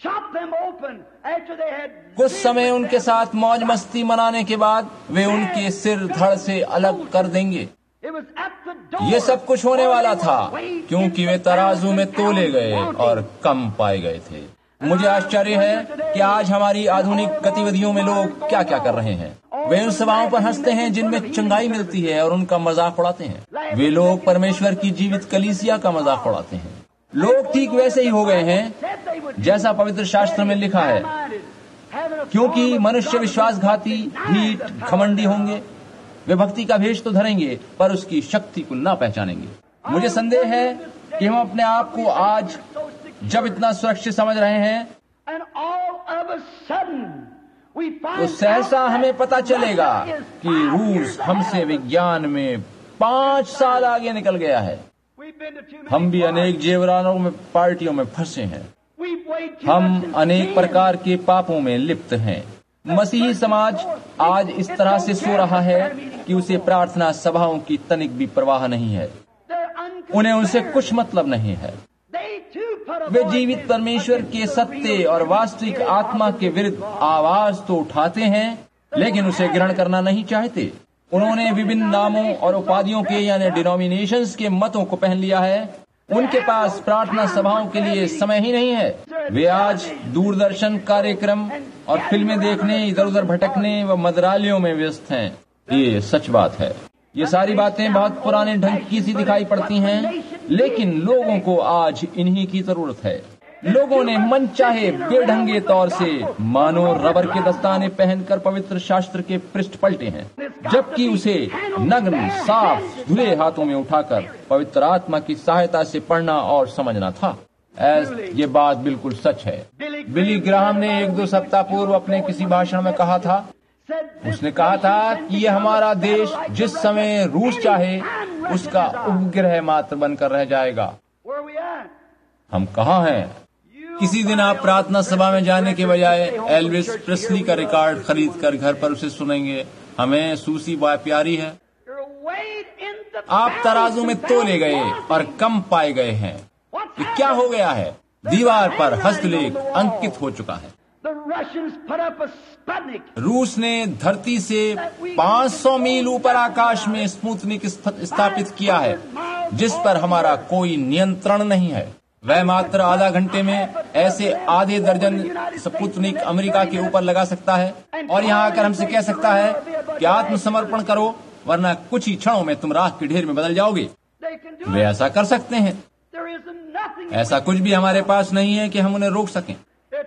कुछ समय उनके साथ मौज मस्ती मनाने के बाद वे उनके सिर धड़ से अलग कर देंगे। ये सब कुछ होने वाला था क्योंकि वे तराजू में तोले गए और कम पाए गए थे। मुझे आश्चर्य है कि आज हमारी आधुनिक गतिविधियों में लोग क्या क्या कर रहे हैं। वे उन सभाओं पर हंसते हैं जिनमें चंगाई मिलती है और उनका मजाक उड़ाते हैं। वे लोग परमेश्वर की जीवित कलीसिया का मजाक उड़ाते हैं। लोग ठीक वैसे ही हो गए हैं जैसा पवित्र शास्त्र में लिखा है, क्योंकि मनुष्य विश्वासघाती, ढीठ, घमंडी होंगे। वे भक्ति का भेष तो धरेंगे पर उसकी शक्ति को ना पहचानेंगे। मुझे संदेह है कि हम अपने आप को आज जब इतना सुरक्षित समझ रहे हैं, तो सहसा हमें पता चलेगा कि रूस हमसे विज्ञान में पांच साल आगे निकल गया है। हम भी अनेक जेवरानों में पार्टियों में फंसे हैं। हम अनेक प्रकार के पापों में लिप्त हैं। मसीही समाज आज इस तरह से सो रहा है कि उसे प्रार्थना सभाओं की तनिक भी परवाह नहीं है। उन्हें उनसे कुछ मतलब नहीं है। वे जीवित परमेश्वर के सत्य और वास्तविक आत्मा के विरुद्ध आवाज तो उठाते हैं, लेकिन उसे ग्रहण करना नहीं चाहते। उन्होंने विभिन्न नामों और उपाधियों के यानी डिनोमिनेशंस के मतों को पहन लिया है। उनके पास प्रार्थना सभाओं के लिए समय ही नहीं है। वे आज दूरदर्शन कार्यक्रम और फिल्में देखने, इधर उधर भटकने व मदरालियों में व्यस्त हैं। ये सच बात है। ये सारी बातें बहुत पुराने ढंग की सी दिखाई पड़ती हैं, लेकिन लोगों को आज इन्हीं की जरूरत है। लोगों ने मन चाहे बेढंगे तौर से मानो रबर के दस्ताने पहनकर पवित्र शास्त्र के पृष्ठ पलटे हैं, जबकि उसे नग्न, साफ, धुले हाथों में उठाकर पवित्र आत्मा की सहायता से पढ़ना और समझना था। ऐस ये बात बिल्कुल सच है। बिली ग्राहम ने एक दो सप्ताह पूर्व अपने किसी भाषण में कहा था उसने कहा था कि ये हमारा देश जिस समय रूस चाहे उसका उपग्रह मात्र बनकर रह जाएगा। हम कहाँ हैं? किसी दिन आप प्रार्थना सभा में जाने के बजाय एल्विस प्रेस्ली का रिकॉर्ड खरीद कर घर पर उसे सुनेंगे। हमें सूसी बा प्यारी है। आप तराजू में तोले गए और कम पाए गए हैं। ये क्या हो गया है? दीवार पर हस्तलेख अंकित हो चुका है। रूस ने धरती से पाँच सौ मील ऊपर आकाश में स्पुतनिक स्थापित किया है, जिस पर हमारा कोई नियंत्रण नहीं है। वह मात्र आधा घंटे में ऐसे आधे दर्जन स्पुतनिक अमेरिका के ऊपर लगा सकता है और यहाँ आकर हमसे कह सकता है कि आत्मसमर्पण करो, वरना कुछ ही क्षणों में तुम राख के ढेर में बदल जाओगे। वे ऐसा कर सकते हैं। ऐसा कुछ भी हमारे पास नहीं है कि हम उन्हें रोक सकें।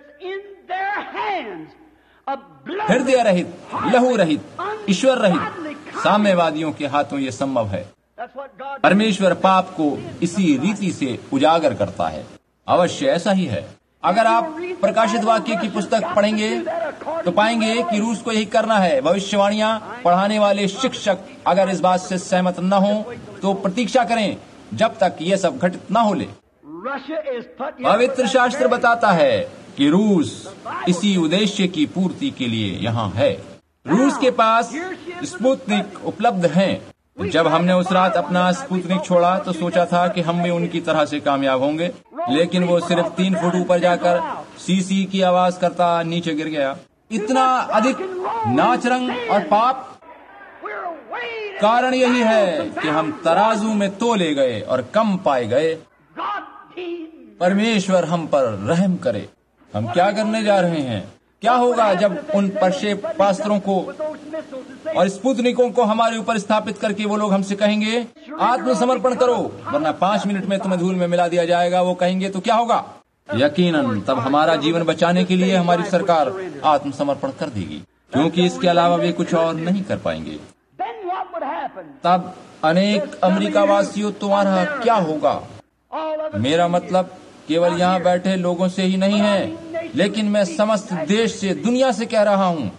हृदय रहित, लहू रहित, ईश्वर रहित साम्यवादियों के हाथों ये संभव है। परमेश्वर पाप को इसी रीति से उजागर करता है। अवश्य ऐसा ही है। अगर आप प्रकाशित वाक्य की पुस्तक पढ़ेंगे तो पाएंगे कि रूस को यही करना है। भविष्यवाणियां पढ़ाने वाले शिक्षक अगर इस बात से सहमत न हो तो प्रतीक्षा करें जब तक ये सब घटित न हो ले। पवित्र शास्त्र बताता है कि रूस इसी उद्देश्य की पूर्ति के लिए यहाँ है। रूस के पास स्पुतनिक उपलब्ध हैं। जब हमने उस रात अपना स्पुतनिक छोड़ा तो सोचा था कि हम भी उनकी तरह से कामयाब होंगे, लेकिन वो सिर्फ तीन फुट ऊपर जाकर सी सी की आवाज करता नीचे गिर गया। इतना अधिक नाच रंग और पाप। कारण यही है कि हम तराजू में तोले गए और कम पाए गए। परमेश्वर हम पर रहम करे। हम क्या करने जा रहे हैं? क्या होगा जब उन प्रक्षेपास्त्रों को और स्पुतनिकों को हमारे ऊपर स्थापित करके वो लोग हमसे कहेंगे आत्मसमर्पण करो, वरना पांच मिनट में तुम्हें धूल में मिला दिया जाएगा। वो कहेंगे तो क्या होगा? यकीनन तब हमारा जीवन बचाने के लिए हमारी सरकार आत्मसमर्पण कर देगी, क्योंकि इसके अलावा वे कुछ और नहीं कर पाएंगे। तब अनेक अमेरिका वासियों तुम्हारा क्या होगा? मेरा मतलब केवल यहाँ बैठे लोगों से ही नहीं है, लेकिन मैं समस्त देश से, दुनिया से कह रहा हूँ।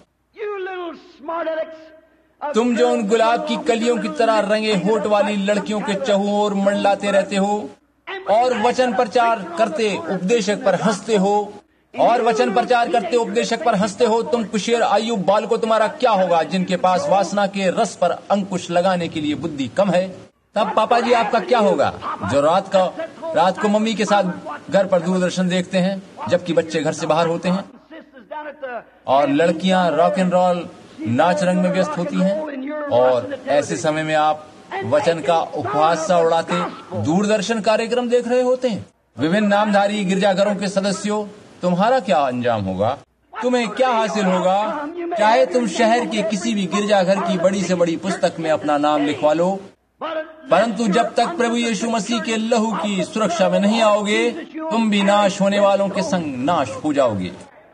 तुम जो उन गुलाब की कलियों की तरह रंगे होठ वाली लड़कियों के चहुओं ओर मंडलाते रहते हो और वचन प्रचार करते उपदेशक पर हंसते हो और वचन प्रचार करते उपदेशक पर हंसते हो, तुम कुशेर आयु बाल को तुम्हारा क्या होगा, जिनके पास वासना के रस पर अंकुश लगाने के लिए बुद्धि कम है। तब पापा जी आपका क्या होगा, जो रात का रात को मम्मी के साथ घर पर दूरदर्शन देखते हैं जबकि बच्चे घर से बाहर होते हैं, और लड़कियां रॉक एंड रोल नाच रंग में व्यस्त होती हैं, और ऐसे समय में आप वचन का उपहास सा उड़ाते दूरदर्शन कार्यक्रम देख रहे होते हैं। विभिन्न नामधारी गिरजाघरों के सदस्यों, तुम्हारा क्या अंजाम होगा? तुम्हें क्या हासिल होगा? चाहे तुम शहर के किसी भी गिरजाघर की बड़ी से बड़ी पुस्तक में अपना नाम लिखवा लो, परंतु जब तक प्रभु यीशु मसीह के लहू की सुरक्षा में नहीं आओगे, तुम भी नाश होने वालों के संग नाश हो जाओगे।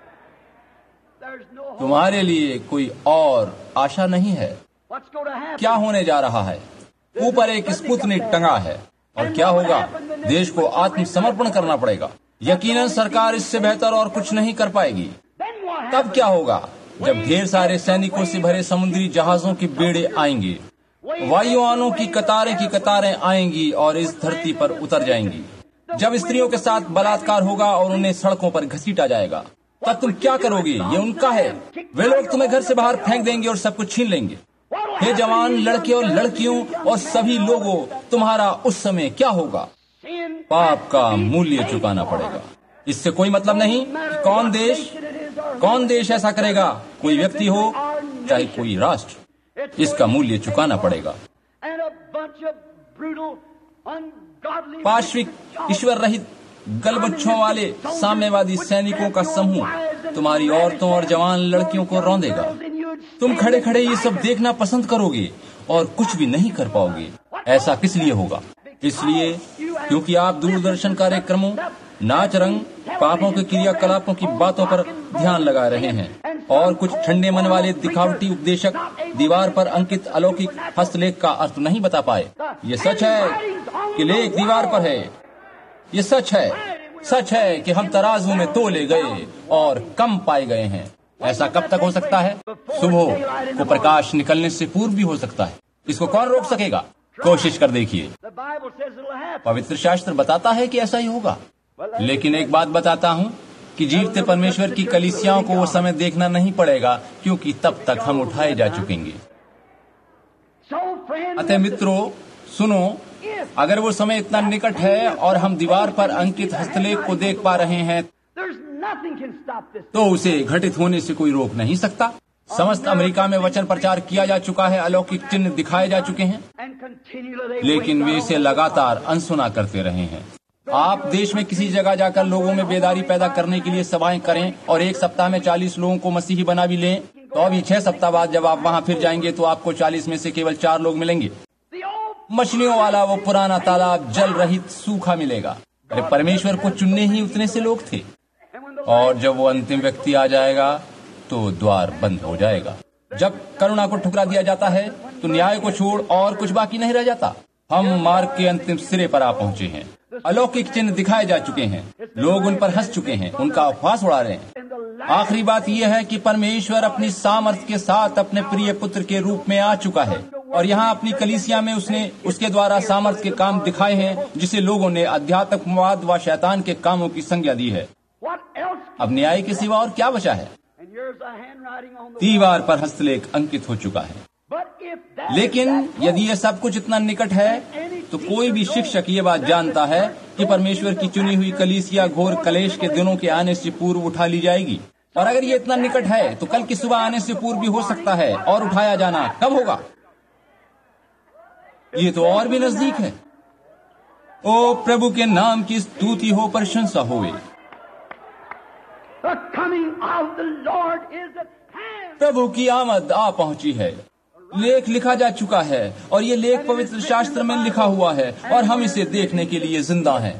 तुम्हारे लिए कोई और आशा नहीं है। क्या होने जा रहा है? ऊपर एक स्पुतनिक टंगा है, और क्या होगा? देश को आत्मसमर्पण करना पड़ेगा। यकीनन सरकार इससे बेहतर और कुछ नहीं कर पाएगी। तब क्या होगा? जब ढेर सारे सैनिकों से भरे समुद्री जहाजों के बेड़े आएंगे, वायुयानों की कतारें की कतारें आएंगी और इस धरती पर उतर जाएंगी। जब स्त्रियों के साथ बलात्कार होगा और उन्हें सड़कों पर घसीटा जाएगा, तब तुम क्या करोगे? ये उनका है। वे लोग तुम्हें घर से बाहर फेंक देंगे और सब कुछ छीन लेंगे। हे जवान लड़के और लड़कियों और सभी लोगों, तुम्हारा उस समय क्या होगा? पाप का मूल्य चुकाना पड़ेगा। इससे कोई मतलब नहीं कि कौन देश कौन देश ऐसा करेगा, कोई व्यक्ति हो चाहे कोई राष्ट्र, इसका मूल्य चुकाना पड़ेगा। पाश्विक ईश्वर रहित गलबच्छों वाले साम्यवादी सैनिकों का समूह तुम्हारी औरतों और जवान लड़कियों को रौंदेगा। तुम खड़े खड़े ये सब देखना पसंद करोगे और कुछ भी नहीं कर पाओगे। ऐसा किस लिए होगा? इसलिए क्योंकि आप दूरदर्शन कार्यक्रमों, नाच रंग, पापों के क्रियाकलापों की बातों पर ध्यान लगा रहे हैं, और कुछ ठंडे मन वाले दिखावटी उपदेशक दीवार पर अंकित अलौकिक हस्तलेख का अर्थ नहीं बता पाए। ये सच है कि लेख दीवार पर है। ये सच है, सच है कि हम तराजू में तोले गए और कम पाए गए हैं, ऐसा कब तक हो सकता है? सुबह को प्रकाश निकलने से पूर्व भी हो सकता है। इसको कौन रोक सकेगा? कोशिश कर देखिए। पवित्र शास्त्र बताता है कि ऐसा ही होगा। लेकिन एक बात बताता हूँ कि जीवते परमेश्वर की कलीसियाओं को वो समय देखना नहीं पड़ेगा, क्योंकि तब तक हम उठाए जा चुकेंगे। अतः मित्रों सुनो, अगर वो समय इतना निकट है और हम दीवार पर अंकित हस्तलेख को देख पा रहे हैं, तो उसे घटित होने से कोई रोक नहीं सकता। समस्त अमेरिका में वचन प्रचार किया जा चुका है, अलौकिक चिन्ह दिखाए जा चुके हैं, लेकिन वे इसे लगातार अनसुना करते रहे हैं। आप देश में किसी जगह जाकर लोगों में बेदारी पैदा करने के लिए सभाएं करें और एक सप्ताह में चालीस लोगों को मसीही बना भी लें, तो अभी छह सप्ताह बाद जब आप वहां फिर जाएंगे तो आपको चालीस में से केवल चार लोग मिलेंगे। मछलियों वाला वो पुराना तालाब जल रहित सूखा मिलेगा। अरे परमेश्वर को चुनने ही उतने से लोग थे, और जब वो अंतिम व्यक्ति आ जाएगा तो द्वार बंद हो जाएगा। जब करुणा को ठुकरा दिया जाता है तो न्याय को छोड़ और कुछ बाकी नहीं रह जाता। हम मार्ग के अंतिम सिरे पर आ पहुंचे हैं। अलौकिक चिन्ह दिखाए जा चुके हैं, लोग उन पर हंस चुके हैं, उनका उपहास उड़ा रहे हैं। आखिरी बात यह है कि परमेश्वर अपनी सामर्थ्य के साथ अपने प्रिय पुत्र के रूप में आ चुका है, और यहाँ अपनी कलीसिया में उसने उसके द्वारा सामर्थ्य के काम दिखाए हैं, जिसे लोगों ने अध्यात्मवाद व शैतान के कामों की संज्ञा दी है। अब न्याय के सिवा और क्या बचा है? दीवार पर हस्तलेख अंकित हो चुका है। लेकिन यदि यह सब कुछ इतना निकट है, तो कोई भी शिक्षक ये बात जानता है कि परमेश्वर की चुनी हुई कलीसिया घोर कलेश के दिनों के आने से पूर्व उठा ली जाएगी। और अगर ये इतना निकट है तो कल की सुबह आने से पूर्व भी हो सकता है। और उठाया जाना कब होगा? ये तो और भी नजदीक है। ओ प्रभु के नाम की स्तुति हो, प्रशंसा होवे। प्रभु की आमद आ पहुंची है। लेख लिखा जा चुका है, और ये लेख पवित्र शास्त्र में लिखा हुआ है, और हम इसे देखने के लिए जिंदा हैं।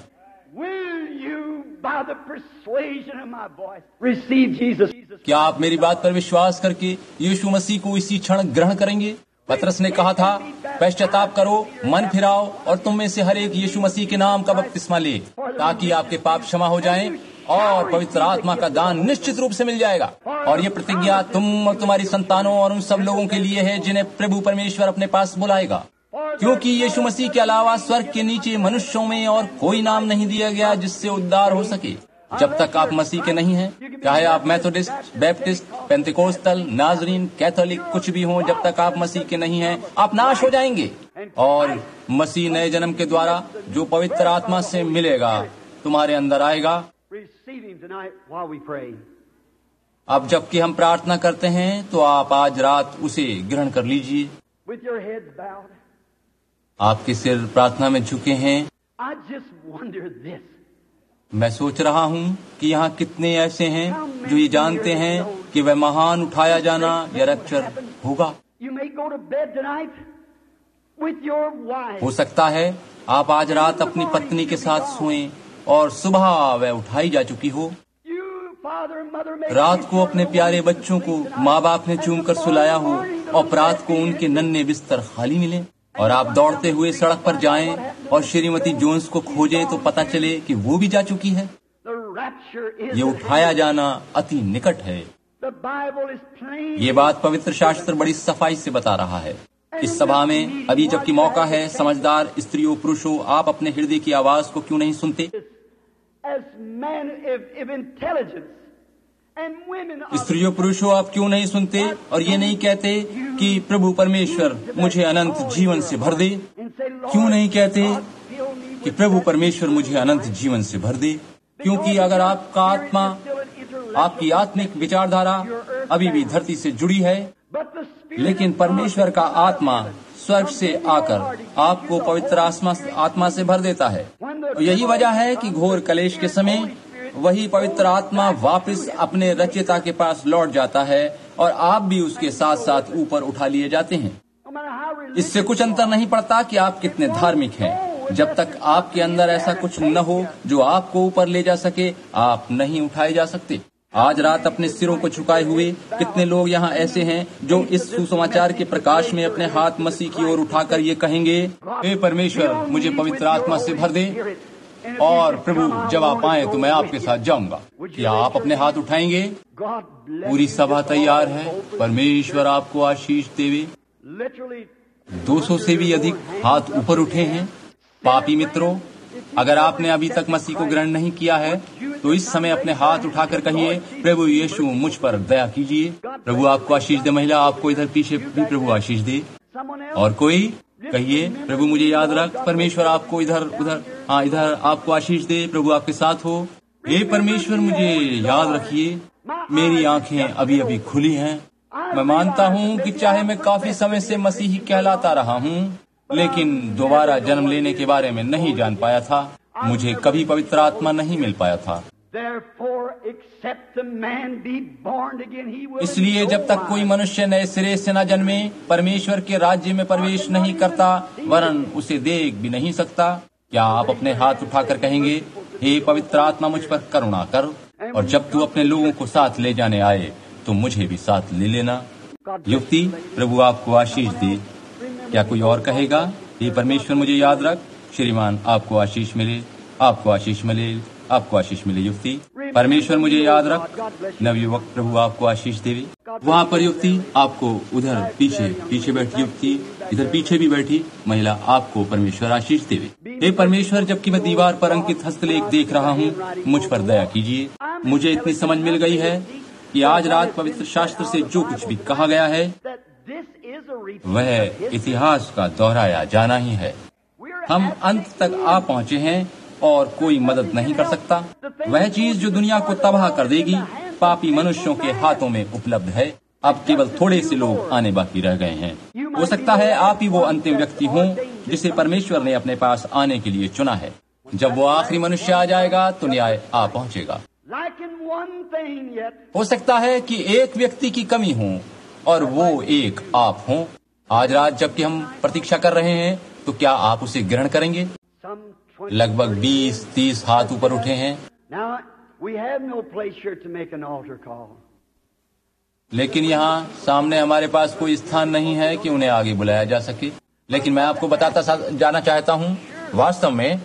क्या आप मेरी बात पर विश्वास करके यीशु मसीह को इसी क्षण ग्रहण करेंगे? पतरस ने कहा था, पश्चाताप करो, मन फिराओ, और तुम में से हर एक यीशु मसीह के नाम का बपतिस्मा ले, ताकि आपके पाप क्षमा हो जाएं, और पवित्र आत्मा का दान निश्चित रूप से मिल जाएगा। और ये प्रतिज्ञा तुम और तुम्हारी संतानों और उन सब लोगों के लिए है जिन्हें प्रभु परमेश्वर अपने पास बुलाएगा, क्योंकि यीशु मसीह के अलावा स्वर्ग के नीचे मनुष्यों में और कोई नाम नहीं दिया गया जिससे उद्धार हो सके। जब तक आप मसीह के नहीं हैं, चाहे आप मेथोडिस्ट, बैप्टिस्ट, पेंतिकोस्टल, नाजरीन, कैथोलिक कुछ भी हों, जब तक आप मसीह के नहीं हैं, आप नाश हो जाएंगे। और मसीह नए जन्म के द्वारा जो पवित्र आत्मा से मिलेगा तुम्हारे अंदर आएगा। अब जबकि हम प्रार्थना करते हैं, तो आप आज रात उसे ग्रहण कर लीजिए। आपके सिर प्रार्थना में झुके हैं। मैं सोच रहा हूँ कि यहाँ कितने ऐसे हैं जो ये जानते हैं कि वह महान उठाया जाना या रैप्चर होगा। हो सकता है आप आज रात अपनी पत्नी के साथ सोएं और सुबह वह उठाई जा चुकी हो। रात को अपने प्यारे बच्चों को माँ बाप ने चूम कर सुलाया हो, और रात को उनके नन्हे बिस्तर खाली मिले, और आप दौड़ते हुए सड़क पर जाएं और श्रीमती जोन्स को खोजें तो पता चले कि वो भी जा चुकी है। ये उठाया जाना अति निकट है। ये बात पवित्र शास्त्र बड़ी सफाई से बता रहा है। इस सभा में अभी जबकि मौका है, समझदार स्त्रियों पुरुषों, आप अपने हृदय की आवाज को क्यों नहीं सुनते? स्त्रियों पुरुषों, आप क्यों नहीं सुनते और ये नहीं कहते कि प्रभु परमेश्वर मुझे अनंत जीवन से भर दे? क्यों नहीं कहते कि प्रभु परमेश्वर मुझे अनंत जीवन से भर दे? क्योंकि अगर आपका आत्मा, आपकी आत्मिक विचारधारा अभी भी धरती से जुड़ी है, लेकिन परमेश्वर का आत्मा स्वर्ग से आकर आपको पवित्र आत्मा से भर देता है। तो यही वजह है कि घोर कलेश के समय वही पवित्र आत्मा वापस अपने रचयिता के पास लौट जाता है, और आप भी उसके साथ साथ ऊपर उठा लिए जाते हैं। इससे कुछ अंतर नहीं पड़ता कि आप कितने धार्मिक हैं। जब तक आपके अंदर ऐसा कुछ न हो जो आपको ऊपर ले जा सके, आप नहीं उठाए जा सकते। आज रात अपने सिरों को झुकाए हुए कितने लोग यहाँ ऐसे हैं जो इस सुसमाचार के प्रकाश में अपने हाथ मसीह की ओर उठाकर ये कहेंगे, हे परमेश्वर, मुझे पवित्र आत्मा से भर दे, और प्रभु जब आप आए तो मैं आपके साथ जाऊंगा। क्या आप अपने हाथ उठाएंगे? पूरी सभा तैयार है। परमेश्वर आपको आशीष देवे। दो सौ से भी अधिक हाथ ऊपर उठे हैं। पापी मित्रों, अगर आपने अभी तक मसीह को ग्रहण नहीं किया है तो इस समय अपने हाथ उठाकर कहिए, प्रभु यीशु मुझ पर दया कीजिए। प्रभु आपको आशीष दे। महिला, आपको इधर पीछे भी प्रभु आशीष दे। और कोई कहिए, प्रभु मुझे याद रख। परमेश्वर आपको इधर उधर हाँ इधर आपको आशीष दे। प्रभु आपके साथ हो। हे परमेश्वर, मुझे याद रखिए। मेरी आंखें अभी अभी खुली हैं। मैं मानता हूँ कि चाहे मैं काफी समय से मसीही कहलाता रहा हूँ, लेकिन दोबारा जन्म लेने के बारे में नहीं जान पाया था। मुझे कभी पवित्र आत्मा नहीं मिल पाया था। इसलिए जब तक कोई मनुष्य नए सिरे से न जन्मे, परमेश्वर के राज्य में प्रवेश नहीं करता, वरन उसे देख भी नहीं सकता। क्या आप अपने हाथ उठाकर कहेंगे, हे पवित्र आत्मा मुझ पर करुणा कर, और जब तू अपने लोगों को साथ ले जाने आए तो मुझे भी साथ ले लेना। युक्ति, प्रभु आपको आशीष दे। क्या कोई और कहेगा, हे परमेश्वर मुझे याद रख। श्रीमान, आपको आशीष मिले, आपको आशीष मिले, आपको आशीष मिले। युक्ति, परमेश्वर मुझे याद रख। नवयुवक, प्रभु आपको आशीष देवे। वहाँ पर युक्ति, आपको उधर पीछे पीछे बैठी युक्ति, इधर पीछे भी बैठी महिला, आपको परमेश्वर आशीष देवे। हे परमेश्वर, जबकि मैं दीवार पर अंकित हस्तलेख देख रहा हूँ, मुझ पर दया कीजिए। मुझे इतनी समझ मिल गई है कि आज रात पवित्र शास्त्र से जो कुछ भी कहा गया है वह इतिहास का दोहराया जाना ही है। हम अंत तक आ पहुँचे हैं और कोई मदद नहीं कर सकता। वह चीज जो दुनिया को तबाह कर देगी, पापी मनुष्यों के हाथों में उपलब्ध है। अब केवल थोड़े से लोग आने बाकी रह गए हैं। हो सकता है आप ही वो अंतिम व्यक्ति हों जिसे परमेश्वर ने अपने पास आने के लिए चुना है। जब वो आखिरी मनुष्य आ जाएगा तो न्याय आ पहुँचेगा। हो सकता है कि एक व्यक्ति की कमी हो और वो एक आप हों। आज रात जबकि हम प्रतीक्षा कर रहे हैं, तो क्या आप उसे ग्रहण करेंगे? लगभग बीस तीस हाथ ऊपर उठे हैं। लेकिन यहाँ सामने हमारे पास कोई स्थान नहीं है कि उन्हें आगे बुलाया जा सके। लेकिन मैं आपको बताता जाना चाहता हूँ, वास्तव में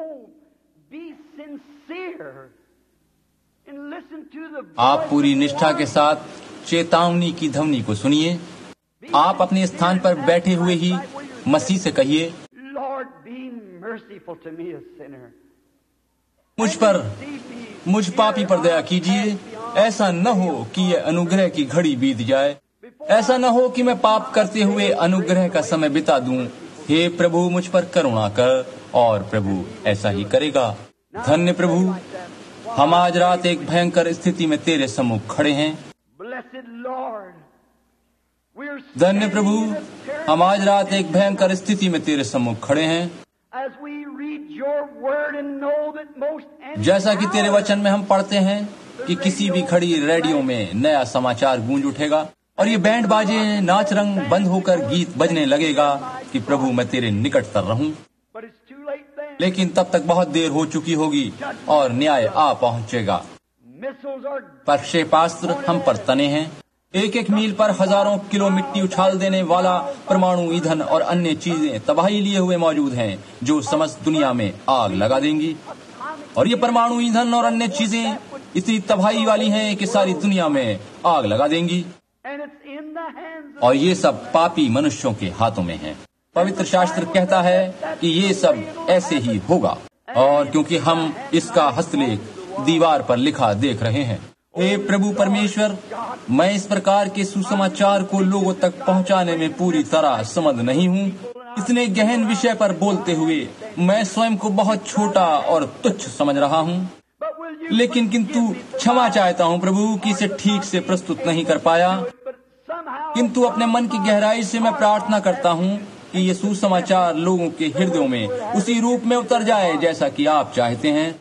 आप पूरी निष्ठा के साथ चेतावनी की ध्वनि को सुनिए। आप अपने स्थान पर बैठे हुए ही मसीह से कहिए, मुझ पर मुझ पापी पर दया कीजिए। ऐसा न हो कि यह अनुग्रह की घड़ी बीत जाए। ऐसा न हो कि मैं पाप करते हुए अनुग्रह का समय बिता दूं। हे प्रभु, मुझ पर करुणा कर। और प्रभु ऐसा ही करेगा। धन्य प्रभु, हम आज रात एक भयंकर स्थिति में तेरे सम्मुख खड़े हैं। धन्य प्रभु, हम आज रात एक भयंकर स्थिति में तेरे सम्मुख खड़े हैं। जैसा कि तेरे वचन में हम पढ़ते हैं कि किसी भी घड़ी रेडियो में नया समाचार गूंज उठेगा और ये बैंड बाजे, नाच रंग बंद होकर गीत बजने लगेगा कि प्रभु मैं तेरे निकटतर रहूं। लेकिन तब तक बहुत देर हो चुकी होगी और न्याय आ पहुंचेगा। प्रक्षेपास्त्र हम पर तने हैं। एक एक मील पर हजारों किलो मिट्टी उछाल देने वाला परमाणु ईंधन और अन्य चीजें तबाही लिए हुए मौजूद हैं, जो समस्त दुनिया में आग लगा देंगी। और ये परमाणु ईंधन और अन्य चीजें इतनी तबाही वाली हैं कि सारी दुनिया में आग लगा देंगी। और ये सब पापी मनुष्यों के हाथों में है। पवित्र शास्त्र कहता है कि ये सब ऐसे ही होगा। और क्योंकि हम इसका हस्तलेख दीवार पर लिखा देख रहे हैं, हे प्रभु परमेश्वर, मैं इस प्रकार के सुसमाचार को लोगों तक पहुंचाने में पूरी तरह समर्थ नहीं हूँ। इतने गहन विषय पर बोलते हुए मैं स्वयं को बहुत छोटा और तुच्छ समझ रहा हूँ। लेकिन किंतु क्षमा चाहता हूँ प्रभु कि इसे ठीक से प्रस्तुत नहीं कर पाया। किंतु अपने मन की गहराई से मैं प्रार्थना करता हूँ कि ये सुसमाचार लोगों के हृदयों में उसी रूप में उतर जाए जैसा कि आप चाहते हैं,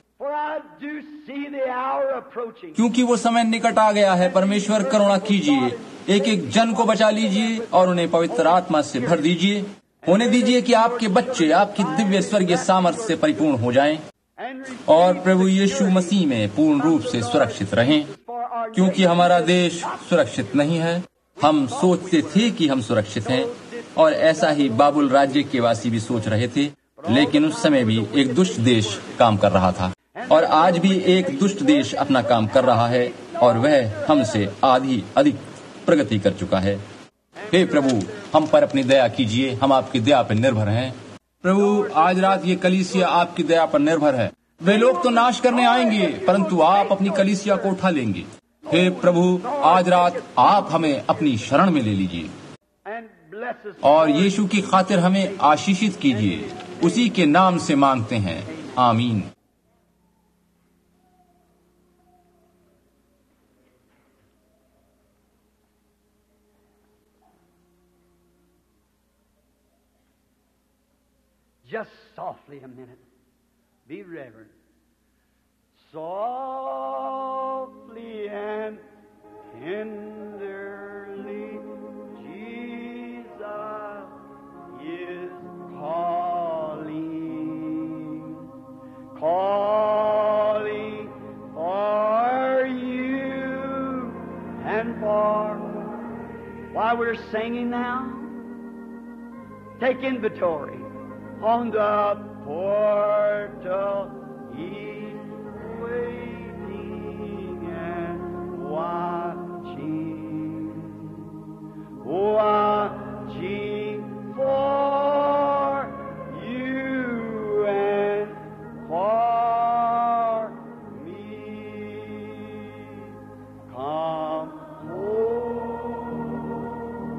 क्योंकि वो समय निकट आ गया है। परमेश्वर करुणा कीजिए, एक एक जन को बचा लीजिए और उन्हें पवित्र आत्मा से भर दीजिए। होने दीजिए कि आपके बच्चे आपकी दिव्य स्वर्गीय सामर्थ्य से परिपूर्ण हो जाएं और प्रभु यीशु मसीह में पूर्ण रूप से सुरक्षित रहें, क्योंकि हमारा देश सुरक्षित नहीं है। हम सोचते थे कि हम सुरक्षित हैं और ऐसा ही बाबुल राज्य के वासी भी सोच रहे थे, लेकिन उस समय भी एक दुष्ट देश काम कर रहा था, और आज भी एक दुष्ट देश अपना काम कर रहा है, और वह हमसे आधी अधिक प्रगति कर चुका है। हे प्रभु, हम पर अपनी दया कीजिए, हम आपकी दया पर निर्भर हैं। प्रभु, आज रात ये कलीसिया आपकी दया पर निर्भर है। वे लोग तो नाश करने आएंगे, परंतु आप अपनी कलीसिया को उठा लेंगे। हे प्रभु, आज रात आप हमें अपनी शरण में ले लीजिए और यीशु की खातिर हमें आशीषित कीजिए। उसी के नाम से मांगते हैं, आमीन। Just softly a minute. Be reverent. Softly and tenderly, Jesus is calling, calling for you and for. While we're singing now, take inventory. On the portal he's waiting and watching, watching for you and for me. Come home.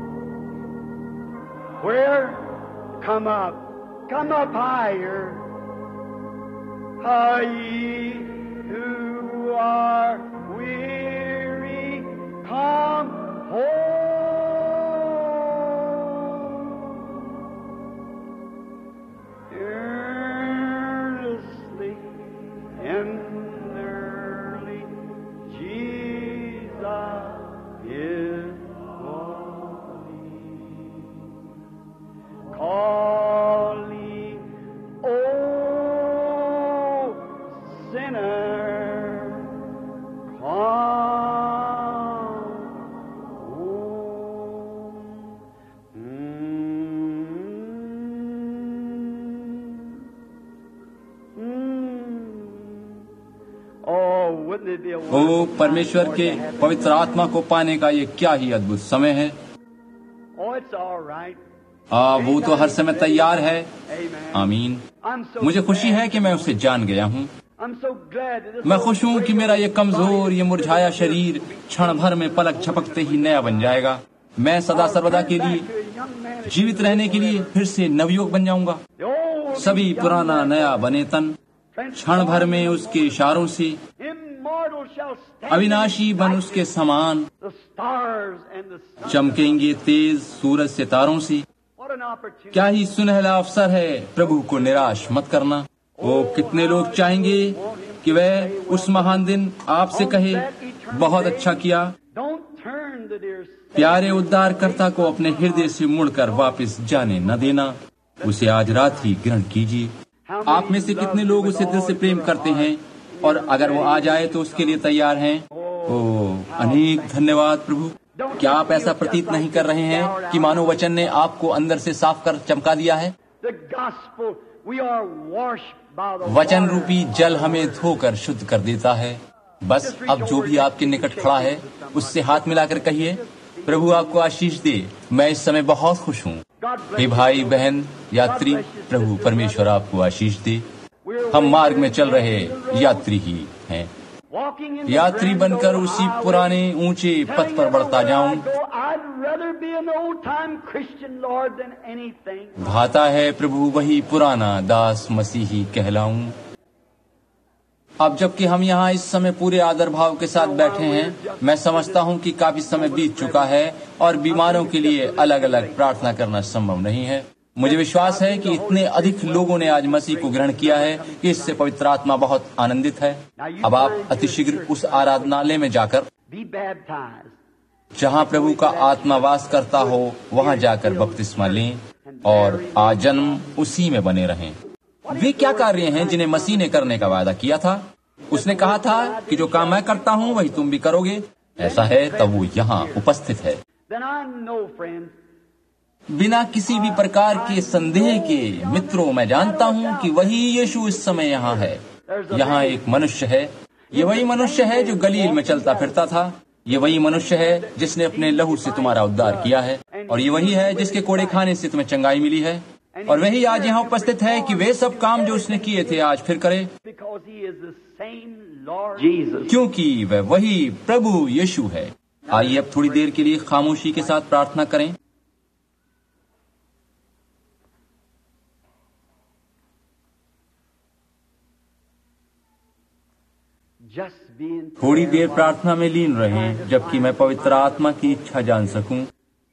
Where? Come up. Come up higher, ah, ye who are weary, come home. Earnestly, tenderly, Jesus is calling, calling. ओ परमेश्वर के पवित्र आत्मा को पाने का ये क्या ही अद्भुत समय है। आ, वो तो हर समय तैयार है। आमीन। मुझे खुशी है कि मैं उसे जान गया हूँ। मैं खुश हूँ कि मेरा ये कमजोर, ये मुरझाया शरीर क्षण भर में पलक झपकते ही नया बन जाएगा। मैं सदा सर्वदा के लिए जीवित रहने के लिए फिर से नवयुवक बन जाऊंगा। सभी पुराना नया बने तन क्षण भर में उसके इशारों से अविनाशी बन उसके समान चमकेंगे तेज सूरज सितारों से। क्या ही सुनहला अवसर है, प्रभु को निराश मत करना। वो कितने लोग चाहेंगे कि वह उस महान दिन आपसे कहे, बहुत अच्छा किया। प्यारे उद्धारकर्ता को अपने हृदय से मुड़कर वापस जाने न देना। उसे आज रात ही ग्रहण कीजिए। आप में से कितने लोग उसे दिल से प्रेम करते हैं और अगर वो आ जाए तो उसके लिए तैयार हैं? ओह, अनेक धन्यवाद प्रभु। क्या आप ऐसा प्रतीत नहीं कर रहे हैं कि मानो वचन ने आपको अंदर से साफ कर चमका दिया है? वचन रूपी जल हमें धोकर शुद्ध कर देता है। बस अब जो भी आपके निकट खड़ा है उससे हाथ मिलाकर कहिए, प्रभु आपको आशीष दे, मैं इस समय बहुत खुश हूँ। हे भाई बहन यात्री, प्रभु परमेश्वर आपको आशीष दे। हम मार्ग में चल रहे यात्री ही हैं। यात्री बनकर उसी पुराने ऊंचे पथ पर बढ़ता जाऊं। भाता है प्रभु वही पुराना दास मसीही कहलाऊं। अब जबकि हम यहाँ इस समय पूरे आदर भाव के साथ बैठे हैं, मैं समझता हूँ कि काफी समय बीत चुका है और बीमारों के लिए अलग अलग प्रार्थना करना संभव नहीं है। मुझे विश्वास है कि इतने अधिक लोगों ने आज मसीह को ग्रहण किया है कि इससे पवित्र आत्मा बहुत आनंदित है। अब आप अतिशीघ्र उस आराधनालय में जाकर, जहाँ प्रभु का आत्मा वास करता हो, वहाँ जाकर बपतिस्मा लें और आजन्म उसी में बने रहें। वे क्या कार्य हैं जिन्हें मसीह ने करने का वादा किया था? उसने कहा था कि जो काम मैं करता हूँ वही तुम भी करोगे। ऐसा है तब वो यहाँ उपस्थित है। बिना किसी भी प्रकार के संदेह के मित्रों, मैं जानता हूँ कि वही यीशु इस समय यहाँ है। यहाँ एक मनुष्य है। ये वही मनुष्य है जो गलील में चलता फिरता था। ये वही मनुष्य है जिसने अपने लहू से तुम्हारा उद्धार किया है। और ये वही है जिसके कोड़े खाने से तुम्हें चंगाई मिली है। और वही आज यहाँ उपस्थित है कि वे सब काम जो उसने किए थे आज फिर करे, क्योंकि वह वही प्रभु यीशु है। आइए अब थोड़ी देर के लिए खामोशी के साथ प्रार्थना करें। थोड़ी देर प्रार्थना में लीन रहें जबकि मैं पवित्र आत्मा की इच्छा जान सकूं।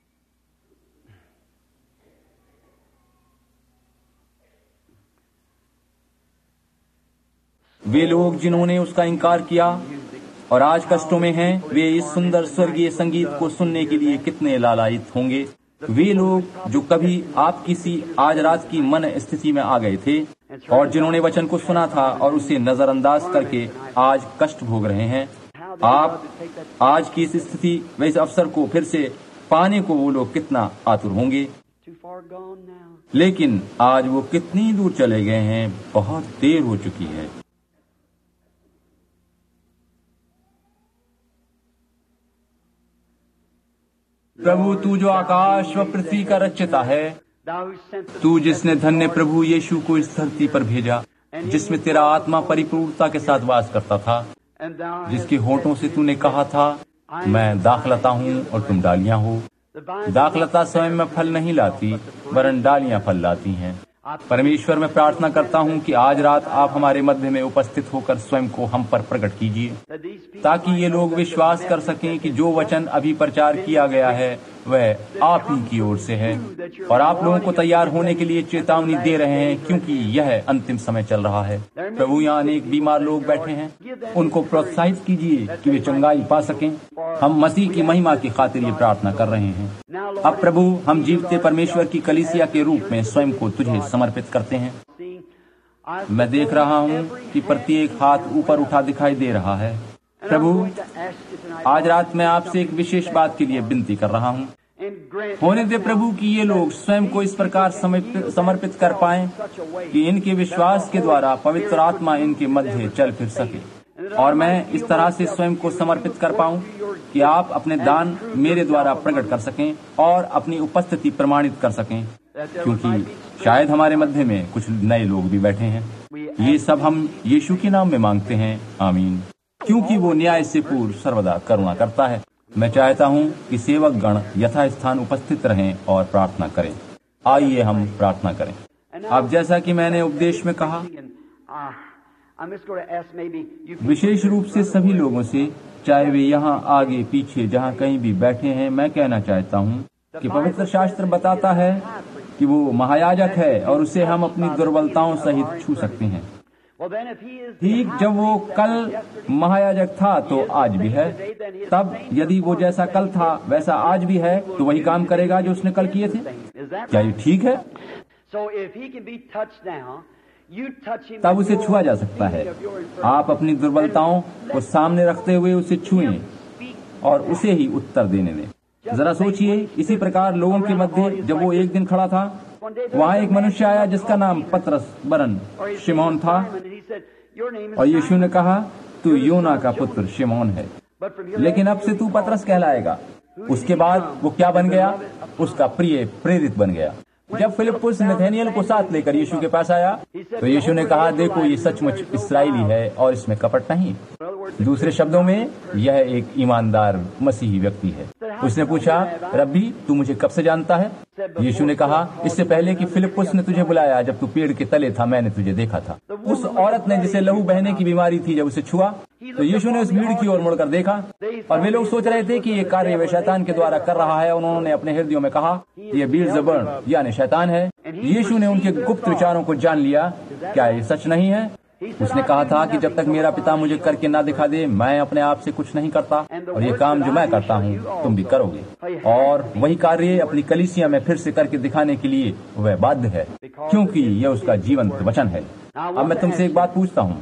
वे लोग जिन्होंने उसका इनकार किया और आज कष्टों में हैं, वे इस सुंदर स्वर्गीय संगीत को सुनने के लिए कितने लालायित होंगे। वे लोग जो कभी आपकी सी आज रात की मन स्थिति में आ गए थे और जिन्होंने वचन को सुना था और उसे नजरअंदाज करके आज कष्ट भोग रहे हैं, आप आज की इस स्थिति व इस अवसर को फिर से पाने को वो लोग कितना आतुर होंगे। लेकिन आज वो कितनी दूर चले गए हैं, बहुत देर हो चुकी है। प्रभु, तू जो आकाश व पृथ्वी का रचयिता है, तू जिसने धन्य प्रभु यीशु को इस धरती पर भेजा, जिसमें तेरा आत्मा परिपूर्णता के साथ वास करता था, जिसके होठों से तूने कहा था, मैं दाखलता हूँ और तुम डालियां हो। दाखलता स्वयं में फल नहीं लाती, वरन डालियां फल लाती हैं। परमेश्वर, मैं प्रार्थना करता हूँ कि आज रात आप हमारे मध्य में उपस्थित होकर स्वयं को हम पर प्रकट कीजिए, ताकि ये लोग विश्वास कर सकें कि जो वचन अभी प्रचार किया गया है वह आप ही की ओर से है और आप लोगों को तैयार होने के लिए चेतावनी दे रहे हैं, क्योंकि यह अंतिम समय चल रहा है। प्रभु, यहाँ अनेक बीमार लोग बैठे हैं, उनको प्रोत्साहित कीजिए कि वे चंगाई पा सकें। हम मसीह की महिमा की खातिर ये प्रार्थना कर रहे हैं। अब प्रभु, हम जीवते परमेश्वर की कलीसिया के रूप में स्वयं को तुझे समर्पित करते हैं। मैं देख रहा हूँ कि प्रत्येक हाथ ऊपर उठा दिखाई दे रहा है। प्रभु, आज रात मैं आपसे एक विशेष बात के लिए विनती कर रहा हूँ। होने दे प्रभु कि ये लोग स्वयं को इस प्रकार समर्पित कर पाएं कि इनके विश्वास के द्वारा पवित्र आत्मा इनके मध्य चल फिर सके और मैं इस तरह से स्वयं को समर्पित कर पाऊं कि आप अपने दान मेरे द्वारा प्रकट कर सकें और अपनी उपस्थिति प्रमाणित कर सकें, क्योंकि शायद हमारे मध्य में कुछ नए लोग भी बैठे हैं। ये सब हम यीशु के नाम में मांगते हैं, आमीन। क्योंकि वो न्याय से पूर्व सर्वदा करुणा करता है। मैं चाहता हूँ कि सेवक गण यथास्थान उपस्थित रहें और प्रार्थना करें। आइए हम प्रार्थना करें। अब जैसा कि मैंने उपदेश में कहा, विशेष रूप से सभी लोगों से, चाहे वे यहाँ आगे पीछे जहाँ कहीं भी बैठे हैं, मैं कहना चाहता हूँ कि पवित्र शास्त्र बताता है कि वो महायाजक है और उसे हम अपनी दुर्बलताओं सहित छू सकते हैं। ठीक जब वो कल महायाजक था तो आज भी है। तब यदि वो जैसा कल था वैसा आज भी है तो वही काम करेगा जो उसने कल किए थे। क्या ये ठीक है? तब उसे छुआ जा सकता है। आप अपनी दुर्बलताओं को सामने रखते हुए उसे छुएं और उसे ही उत्तर देने दें। जरा सोचिए, इसी प्रकार लोगों के मध्य जब वो एक दिन खड़ा था, वहाँ एक मनुष्य आया जिसका नाम पतरस बरन शिमोन था और यीशु ने कहा, तू योना का पुत्र शिमोन है, लेकिन अब से तू पतरस कहलाएगा। उसके बाद वो क्या बन गया? उसका प्रिय प्रेरित बन गया। जब फिलिप्पुस नथानिएल को साथ लेकर यीशु के पास आया तो यीशु ने कहा, देखो ये सचमुच इस्राएली है और इसमें कपट नहीं। दूसरे शब्दों में, यह एक ईमानदार मसीही व्यक्ति है। उसने पूछा, रब्बी, तू मुझे कब से जानता है? यीशु ने कहा, इससे पहले कि फिलिप्पुस ने तुझे बुलाया, जब तू पेड़ के तले था, मैंने तुझे देखा था। उस औरत ने जिसे लहू बहने की बीमारी थी, जब उसे छुआ तो यीशु ने उस भीड़ की ओर मुड़कर देखा और वे लोग सोच रहे थे कि ये कार्य वे शैतान के द्वारा कर रहा है। उन्होंने अपने हृदयों में कहा, ये बीलज़ेबूल यानी शैतान है। यीशु ने उनके गुप्त विचारों को जान लिया। क्या ये सच नहीं है? उसने कहा था कि जब तक मेरा पिता मुझे करके ना दिखा दे, मैं अपने आप से कुछ नहीं करता, और ये काम जो मैं करता हूँ तुम भी करोगे। और वही कार्य अपनी कलीसिया में फिर से करके दिखाने के लिए वह बाध्य है, क्योंकि यह उसका जीवंत वचन है। अब मैं तुमसे एक बात पूछता हूँ,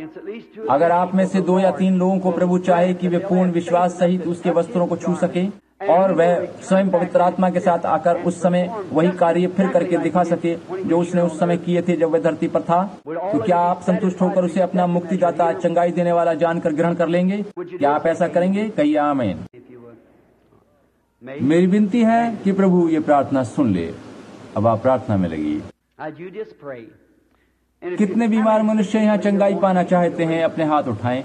अगर आप में से दो या तीन लोगों को प्रभु चाहे कि वे पूर्ण विश्वास सहित उसके वस्त्रों को छू सके, और वह स्वयं पवित्र आत्मा के साथ आकर उस समय वही कार्य फिर करके दिखा सके जो उसने उस समय किए थे जब वह धरती पर था। तो क्या आप संतुष्ट होकर उसे अपना मुक्तिदाता, चंगाई देने वाला जानकर ग्रहण कर लेंगे? क्या आप ऐसा करेंगे? कहिए आमीन। मेरी विनती है कि प्रभु ये प्रार्थना सुन ले। अब आप प्रार्थना में लगिए। कितने बीमार मनुष्य यहाँ चंगाई पाना चाहते हैं? अपने हाथ उठाएं।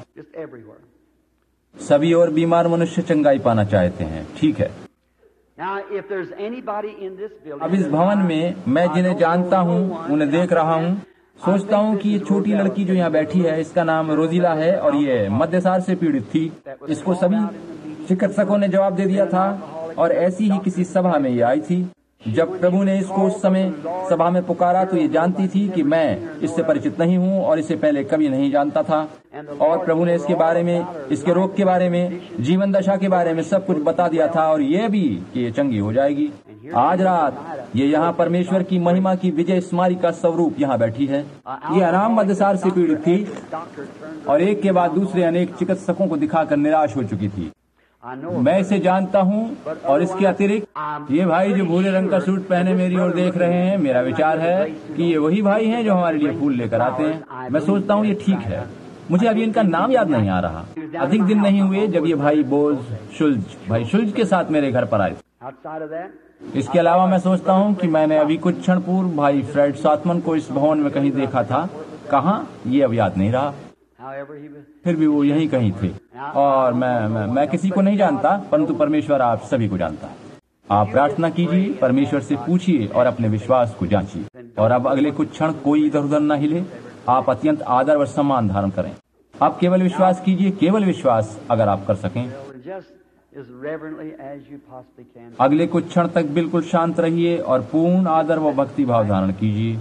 सभी और बीमार मनुष्य चंगाई पाना चाहते हैं। ठीक है। अब इस भवन में मैं जिन्हें जानता हूँ, उन्हें देख रहा हूँ, सोचता हूँ कि ये छोटी लड़की जो यहाँ बैठी है, इसका नाम रोजीला है और ये मध्यसार से पीड़ित थी। इसको सभी चिकित्सकों ने जवाब दे दिया था और ऐसी ही किसी सभा में ये आई थी। जब प्रभु ने इसको उस समय सभा में पुकारा तो ये जानती थी कि मैं इससे परिचित नहीं हूँ और इसे पहले कभी नहीं जानता था। और प्रभु ने इसके बारे में, इसके रोग के बारे में, जीवन दशा के बारे में सब कुछ बता दिया था और ये भी कि ये चंगी हो जाएगी। आज रात ये यहाँ परमेश्वर की महिमा की विजय स्मारी का स्वरूप यहाँ बैठी है। ये आराम मध्यसार से पीड़ित थी और एक के बाद दूसरे अनेक चिकित्सकों को दिखाकर निराश हो चुकी थी। मैं इसे जानता हूँ और इसके अतिरिक्त ये भाई जो भूरे रंग का सूट पहने मेरी ओर देख रहे हैं, मेरा विचार है कि ये वही भाई हैं जो हमारे लिए फूल लेकर आते हैं। मैं सोचता हूँ ये ठीक है। मुझे अभी इनका नाम याद नहीं आ रहा। अधिक दिन नहीं हुए जब ये भाई बोज शुल्ज, भाई शुल्ज के साथ मेरे घर पर आए। इसके अलावा मैं सोचता हूँ कि मैंने अभी कुछ क्षण पूर्व भाई फ्रेड सातमन को इस भवन में कहीं देखा था। कहाँ, ये अब याद नहीं रहा। फिर भी वो यहीं कहीं थे और मैं मैं, मैं किसी को नहीं जानता, परंतु परमेश्वर आप सभी को जानता है। आप प्रार्थना कीजिए, परमेश्वर से पूछिए और अपने विश्वास को जांचिए। और अब अगले कुछ क्षण कोई इधर उधर न हिले। आप अत्यंत आदर व सम्मान धारण करें। आप केवल विश्वास कीजिए, केवल विश्वास अगर आप कर सकें। अगले कुछ क्षण तक बिल्कुल शांत रहिए और पूर्ण आदर व भक्ति भाव धारण कीजिए।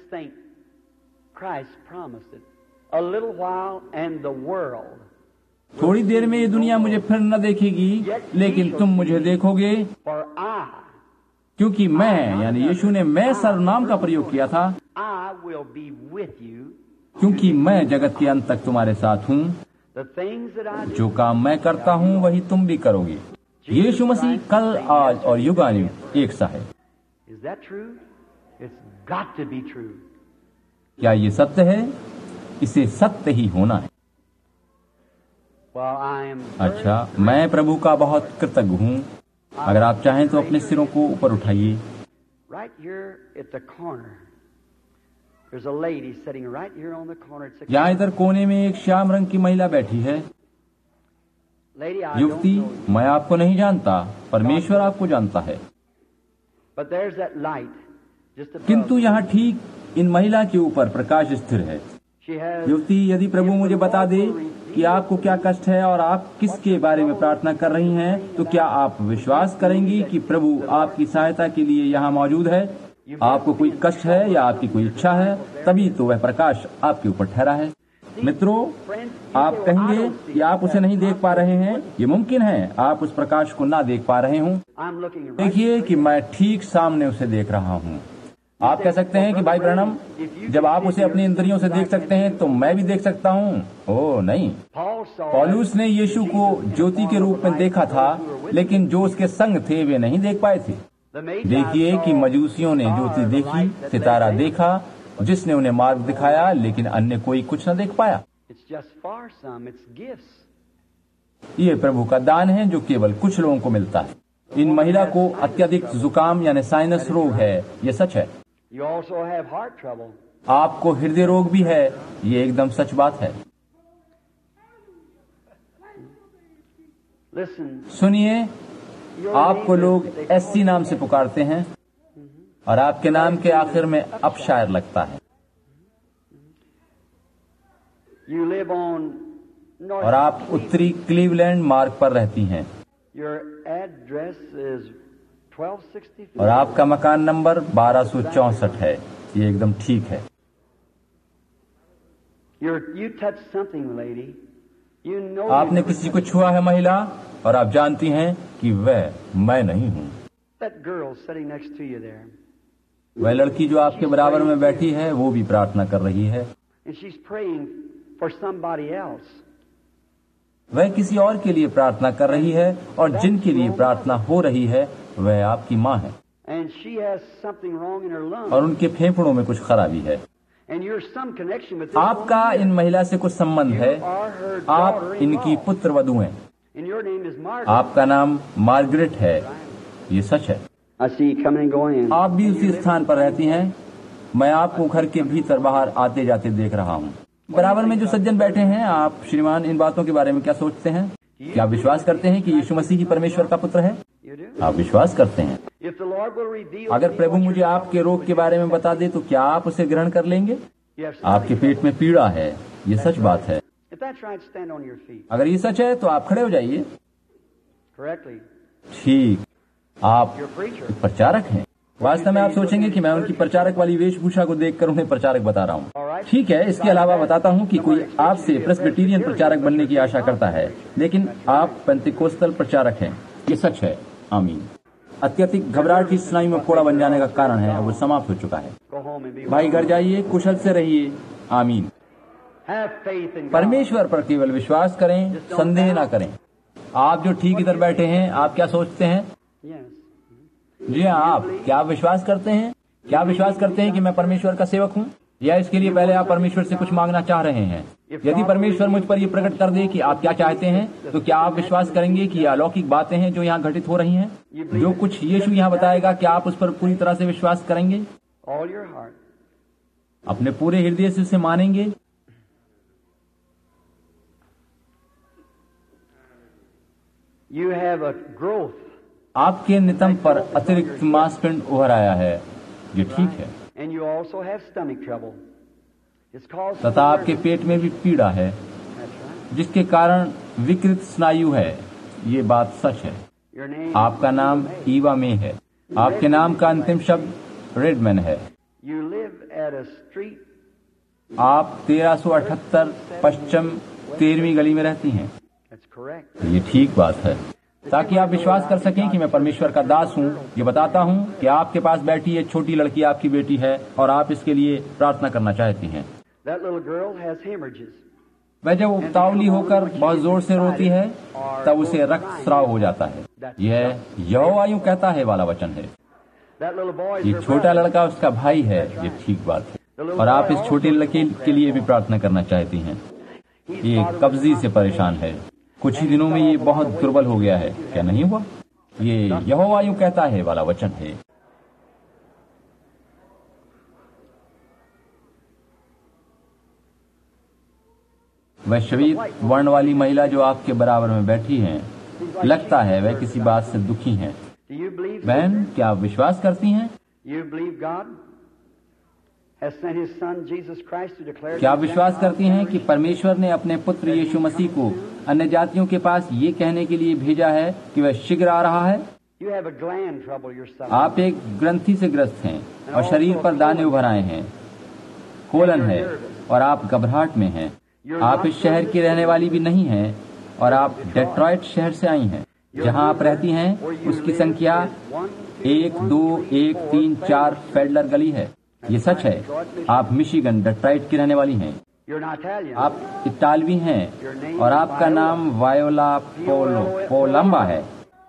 A little while and the world. थोड़ी देर में ये दुनिया मुझे फिर न देखेगी, लेकिन तुम मुझे देखोगे, For I, क्योंकि मैं, यानी यीशु ने मैं सर्वनाम का प्रयोग किया था, I will be with you. क्योंकि मैं जगत के अंत तक तुम्हारे साथ हूँ। The things that I do, जो काम मैं करता हूँ वही तुम भी करोगे। यीशु मसीह कल, आज और युगानुयुग एक सा है। Is that true? It's got to be true. क्या ये सत्य है? इसे सत्य ही होना है। Well, I am अच्छा, मैं प्रभु का बहुत कृतज्ञ हूँ। अगर आप चाहें तो अपने सिरों को ऊपर उठाइए। right here at the corner. There's a lady sitting right here on the corner. It's a यहाँ इधर कोने में एक श्याम रंग की महिला बैठी है। lady I don't युवती, know you, मैं आपको नहीं जानता, परमेश्वर आपको जानता है। but there's that light just above. किंतु यहाँ ठीक इन महिला के ऊपर प्रकाश स्थिर है। She has युवती, यदि प्रभु मुझे बता दे कि आपको क्या कष्ट है और आप किसके बारे में प्रार्थना कर रही हैं, तो क्या आप विश्वास करेंगी कि प्रभु आपकी सहायता के लिए यहाँ मौजूद है? आपको कोई कष्ट है या आपकी कोई इच्छा है, तभी तो वह प्रकाश आपके ऊपर ठहरा है। मित्रों, आप कहेंगे कि आप उसे नहीं देख पा रहे हैं। ये मुमकिन है आप उस प्रकाश को ना देख पा रहे हों। I'm looking right. देखिए कि मैं ठीक सामने उसे देख रहा हूँ। आप कह सकते हैं कि भाई ब्रैनम, जब आप उसे अपनी इंद्रियों से देख सकते हैं तो मैं भी देख सकता हूँ। ओह नहीं, Paul saw पौलुस ने यीशु को ज्योति के रूप में देखा था, लेकिन जो उसके संग थे वे नहीं देख पाए थे। the Magi देखिए कि मजूसियों ने ज्योति देखी, सितारा देखा, जिसने उन्हें मार्ग दिखाया, लेकिन अन्य कोई कुछ न देख पाया। It's just for some. It's gifts. ये प्रभु का दान है जो केवल कुछ लोगों को मिलता है। इन महिला को अत्यधिक जुकाम यानी साइनस रोग है, ये सच है। You also have heart trouble. आपको हृदय रोग भी है, ये एकदम सच बात है। Listen, सुनिए, आपको लोग एससी नाम से पुकारते हैं और आपके नाम के आखिर में अपशायर लगता है। you live on North. और आप उत्तरी क्लीवलैंड मार्ग पर रहती हैं Your address is twelve sixty-four. और आपका मकान नंबर बारह सौ चौसठ है। ये एकदम ठीक है। You're, you touched something, lady. You know. आपने you- किसी को छुआ है महिला, और आप जानती हैं कि वह मैं नहीं हूँ। That girl sitting next to you there, वह लड़की जो आपके बराबर में बैठी है वो भी प्रार्थना कर रही है and she's praying for somebody else. वह किसी और के लिए प्रार्थना कर रही है और जिनके लिए प्रार्थना हो रही है वह आपकी माँ है and she has something wrong in her lungs. और उनके फेफड़ों में कुछ खराबी है। And you're some connection with this आपका woman. इन महिला से कुछ संबंध है। You are her आप daughter-in-law. इनकी पुत्र वधू हैं। And your name is Margaret. आपका नाम मार्गरेट है। ये सच है। I see you coming and going in. आप भी उसी स्थान पर रहती हैं। मैं आपको घर के भीतर बाहर आते जाते देख रहा हूँ। बराबर में जो सज्जन बैठे हैं, आप श्रीमान इन बातों के बारे में क्या सोचते हैं? क्या आप विश्वास करते हैं कि यीशु मसीह ही परमेश्वर का पुत्र है? You do? आप विश्वास करते हैं? If the Lord will reveal अगर to me प्रभु what मुझे your आपके रोग के बारे में बता दे तो क्या आप उसे ग्रहण कर लेंगे? You have आपके पेट में पीड़ा है, ये सच बात है। If that's right, stand on your feet अगर ये सच है तो आप खड़े हो जाइए। correctly. ठीक, आप You're a preacher. एक प्रचारक हैं। वास्तव में आप सोचेंगे कि मैं उनकी प्रचारक वाली वेशभूषा को देखकर उन्हें प्रचारक बता रहा हूँ। ठीक है, इसके अलावा बताता हूँ कि कोई आपसे प्रेस्बिटेरियन प्रचारक बनने की आशा करता है, लेकिन आप पेंतिकोस्तल प्रचारक हैं। ये सच है। आमीन। अत्यधिक घबराहट की स्नायु में फोड़ा बन जाने का कारण है, वो समाप्त हो चुका है। Go home and be भाई घर जाइए, कुशल से रहिए। आमीन। Have faith in God. परमेश्वर पर केवल विश्वास करें, संदेह न करें। आप जो ठीक इधर बैठे हैं, आप क्या सोचते हैं? Yes. जी हाँ, आप क्या आप विश्वास करते हैं? क्या आप विश्वास करते हैं कि मैं परमेश्वर का सेवक हूँ? या इसके लिए पहले आप परमेश्वर से कुछ मांगना चाह रहे हैं? यदि परमेश्वर मुझ पर ये प्रकट कर दे कि आप क्या चाहते हैं, तो क्या आप विश्वास करेंगे कि ये अलौकिक बातें हैं जो यहाँ घटित हो रही हैं? जो कुछ यीशु यहाँ बताएगा, क्या आप उस पर पूरी तरह से विश्वास करेंगे? All your heart. अपने पूरे हृदय से उसे मानेंगे? You have a growth, आपके नितंब पर अतिरिक्त मांसपिंड उभर आया है। ये ठीक है। and you also have stomach trouble. It's caused. तथा आपके पेट में भी पीड़ा है, That's right. जिसके कारण विकृत स्नायु है। ये बात सच है। Your name. आपका नाम ईवा में है। आपके नाम का अंतिम शब्द रेडमैन है। You live at a street. आप तेरह सौ अठहत्तर पश्चिम तेरहवीं गली में रहती हैं। That's correct. ये ठीक बात है। ताकि आप विश्वास कर सकें कि मैं परमेश्वर का दास हूँ, ये बताता हूँ कि आपके पास बैठी एक छोटी लड़की आपकी बेटी है और आप इसके लिए प्रार्थना करना चाहती हैं। That little girl has hemorrhages. वह जब उतावली होकर बहुत जोर से रोती है, तब उसे रक्तस्राव हो जाता है। यह यहोवा यूं कहता है वाला वचन है। That little boy is ये her छोटा brother. लड़का उसका भाई है। ये ठीक बात है। और आप इस छोटे लड़के के लिए भी प्रार्थना करना चाहती हैं। ये कब्जी से परेशान है। कुछ ही दिनों में ये बहुत दुर्बल हो गया है। क्या नहीं हुआ? ये यहोवा यूं कहता है वाला वचन है। वह श्वेत वर्ण वाली महिला जो आपके बराबर में बैठी है, लगता है वह किसी बात से दुखी है। Do you believe? बहन, क्या आप विश्वास करती हैं? You believe God has sent His Son Jesus Christ to declare. क्या आप विश्वास करती हैं कि परमेश्वर ने अपने पुत्र यीशु मसीह को अन्य जातियों के पास ये कहने के लिए भेजा है कि वह शीघ्र आ रहा है? You have a gland trouble yourself. आप एक ग्रंथि से ग्रस्त हैं और शरीर पर दाने उभर आए हैं, कोलन है और आप घबराहट में हैं। आप इस शहर की रहने वाली भी नहीं हैं और आप डेट्रॉइट शहर से आई हैं। जहां आप रहती हैं उसकी संख्या एक दो एक तीन चार फेडलर गली है। ये सच है। आप मिशिगन डेट्रॉइट की रहने वाली हैं। You're an Italian. आप इटालवी हैं और आपका नाम वायोला पोलो पोलम्बा है।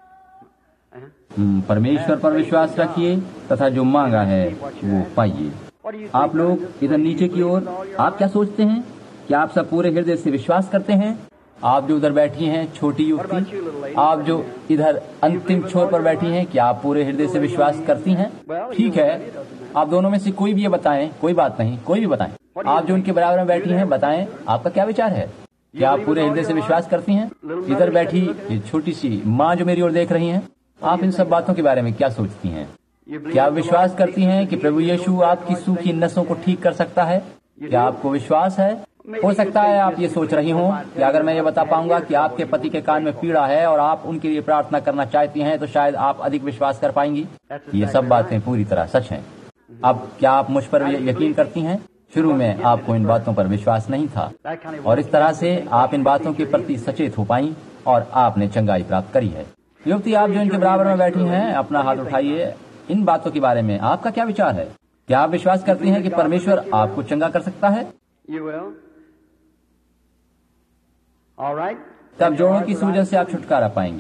हम्म, परमेश्वर पर विश्वास रखिए तथा जो मांगा है वो पाइए। आप लोग इधर नीचे की ओर, आप क्या सोचते हैं? क्या आप सब पूरे हृदय से विश्वास करते हैं? आप जो उधर बैठी हैं, छोटी युवती, आप जो इधर अंतिम छोर पर बैठी हैं, क्या आप पूरे हृदय से विश्वास करती हैं? ठीक है, आप दोनों में से कोई भी ये बताएं। कोई बात नहीं, कोई भी बताएं। आप जो उनके बराबर में बैठी हैं, बताएं आपका क्या विचार है। क्या आप पूरे हृदय से विश्वास करती हैं? इधर बैठी ये छोटी सी माँ जो मेरी ओर देख रही हैं, आप इन सब बातों के बारे में क्या सोचती हैं? क्या आप विश्वास करती हैं कि प्रभु यीशु आपकी सूखी नसों को ठीक कर सकता है? क्या आपको विश्वास है? हो सकता है आप ये सोच रही हों कि अगर मैं ये बता पाऊंगा कि आपके पति के कान में पीड़ा है और आप उनके लिए प्रार्थना करना चाहती हैं, तो शायद आप अधिक विश्वास कर पाएंगी। ये सब बातें पूरी तरह सच हैं। अब क्या आप मुझ पर यकीन करती हैं? शुरू में आपको इन बातों पर विश्वास नहीं था और इस तरह से आप इन बातों के प्रति सचेत हो पाई और आपने चंगाई प्राप्त करी है। युवती, आप जो इनके बराबर में बैठी हैं, अपना हाथ उठाइए। इन बातों के बारे में आपका क्या विचार है? क्या आप विश्वास करती हैं कि परमेश्वर आपको चंगा कर सकता है? You will. All right. तब जोड़ों की सूजन से आप छुटकारा पाएंगे।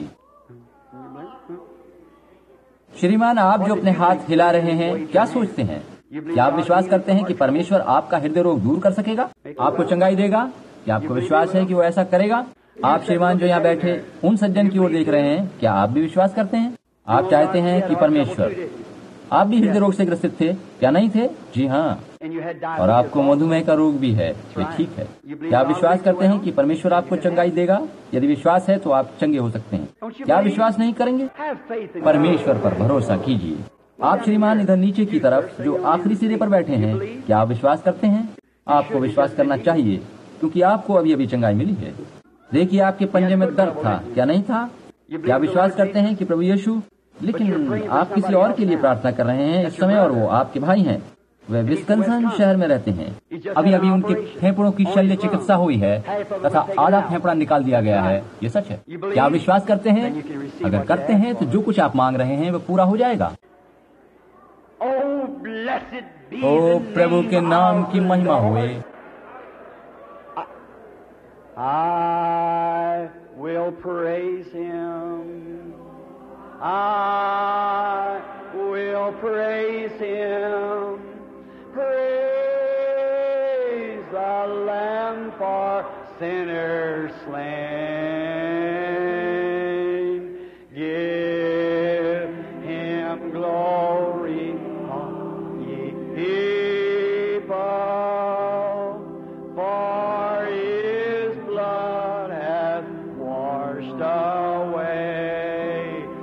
श्रीमान, आप जो अपने हाथ हिला रहे हैं, क्या सोचते हैं? क्या आप विश्वास करते हैं कि परमेश्वर आपका हृदय रोग दूर कर सकेगा, आपको चंगाई देगा? क्या आपको विश्वास है कि वो ऐसा करेगा? आप श्रीमान जो यहाँ बैठे उन सज्जन की ओर देख रहे हैं, क्या आप भी विश्वास करते हैं? आप चाहते हैं कि परमेश्वर, आप भी हृदय रोग से ग्रसित थे, क्या नहीं थे? जी हाँ, और आपको मधुमेह का रोग भी है, ये ठीक है। क्या आप विश्वास करते हैं कि परमेश्वर आपको चंगाई देगा? यदि विश्वास है तो आप चंगे हो सकते हैं। क्या विश्वास नहीं करेंगे? परमेश्वर पर भरोसा कीजिए। आप श्रीमान इधर नीचे की तरफ जो आखिरी सिरे पर बैठे हैं, क्या आप विश्वास करते हैं? आपको विश्वास करना चाहिए, क्योंकि आपको अभी अभी चंगाई मिली है। देखिए, आपके पंजे में दर्द था, क्या नहीं था? क्या विश्वास करते हैं कि प्रभु यीशु, लेकिन आप किसी और के लिए प्रार्थना कर रहे हैं इस समय, और वो आपके भाई हैं, वे विस्कंसन शहर में रहते हैं। अभी अभी उनके फेफड़ों की शल्य चिकित्सा हुई है तथा आधा फेफड़ा निकाल दिया गया है, ये सच है। क्या आप विश्वास करते हैं? अगर करते हैं तो जो कुछ आप मांग रहे हैं वो पूरा हो जाएगा। ओ प्रभु के नाम की महिमा होए। I will praise him. I will praise him. Praise the Lamb for sinners slain. Give him glory, ye people, for his blood hath washed away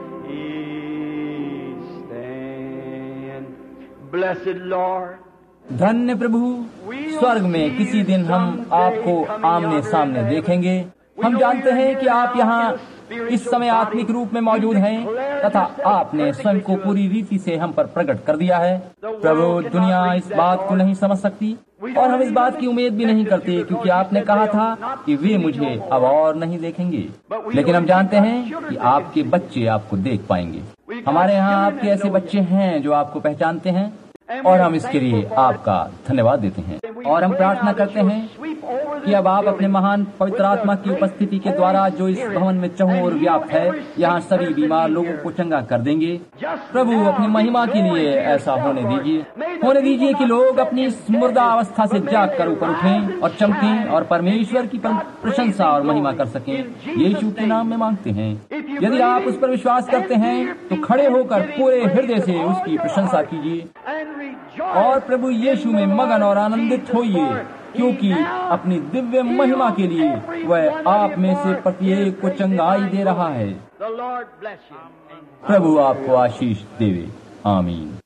each stain. Blessed Lord, धन्य प्रभु, स्वर्ग में किसी दिन हम आपको आमने सामने देखेंगे। हम जानते हैं कि आप यहाँ इस समय आत्मिक रूप में मौजूद हैं तथा आपने स्वयं को पूरी रीति से हम पर प्रकट कर दिया है। प्रभु, दुनिया इस बात को नहीं समझ सकती और हम इस बात की उम्मीद भी नहीं करते, क्योंकि आपने कहा था कि वे मुझे अब और नहीं देखेंगे, लेकिन हम जानते हैं कि आपके बच्चे आपको देख पाएंगे। हमारे यहाँ आपके ऐसे बच्चे हैं जो आपको पहचानते हैं, और हम इसके लिए आपका धन्यवाद देते हैं। और हम प्रार्थना करते हैं कि अब आप अपने महान पवित्र आत्मा की उपस्थिति के द्वारा जो इस भवन में चहुओर व्याप्त है, यहाँ सभी बीमार लोगों को चंगा कर देंगे। प्रभु, अपनी महिमा के लिए ऐसा होने दीजिए। होने दीजिए कि लोग अपनी मुर्दा अवस्था से जाग कर ऊपर उठें और चमकें और परमेश्वर की प्रशंसा और महिमा कर सकें। यीशु के नाम में मांगते हैं। यदि आप उस पर विश्वास करते हैं तो खड़े होकर पूरे हृदय से उसकी प्रशंसा कीजिए और प्रभु यीशु में मगन और आनंदित होइए, क्योंकि अपनी दिव्य महिमा के लिए वह आप में से प्रत्येक को चंगाई दे रहा है। प्रभु आपको आशीष देवे। आमीन।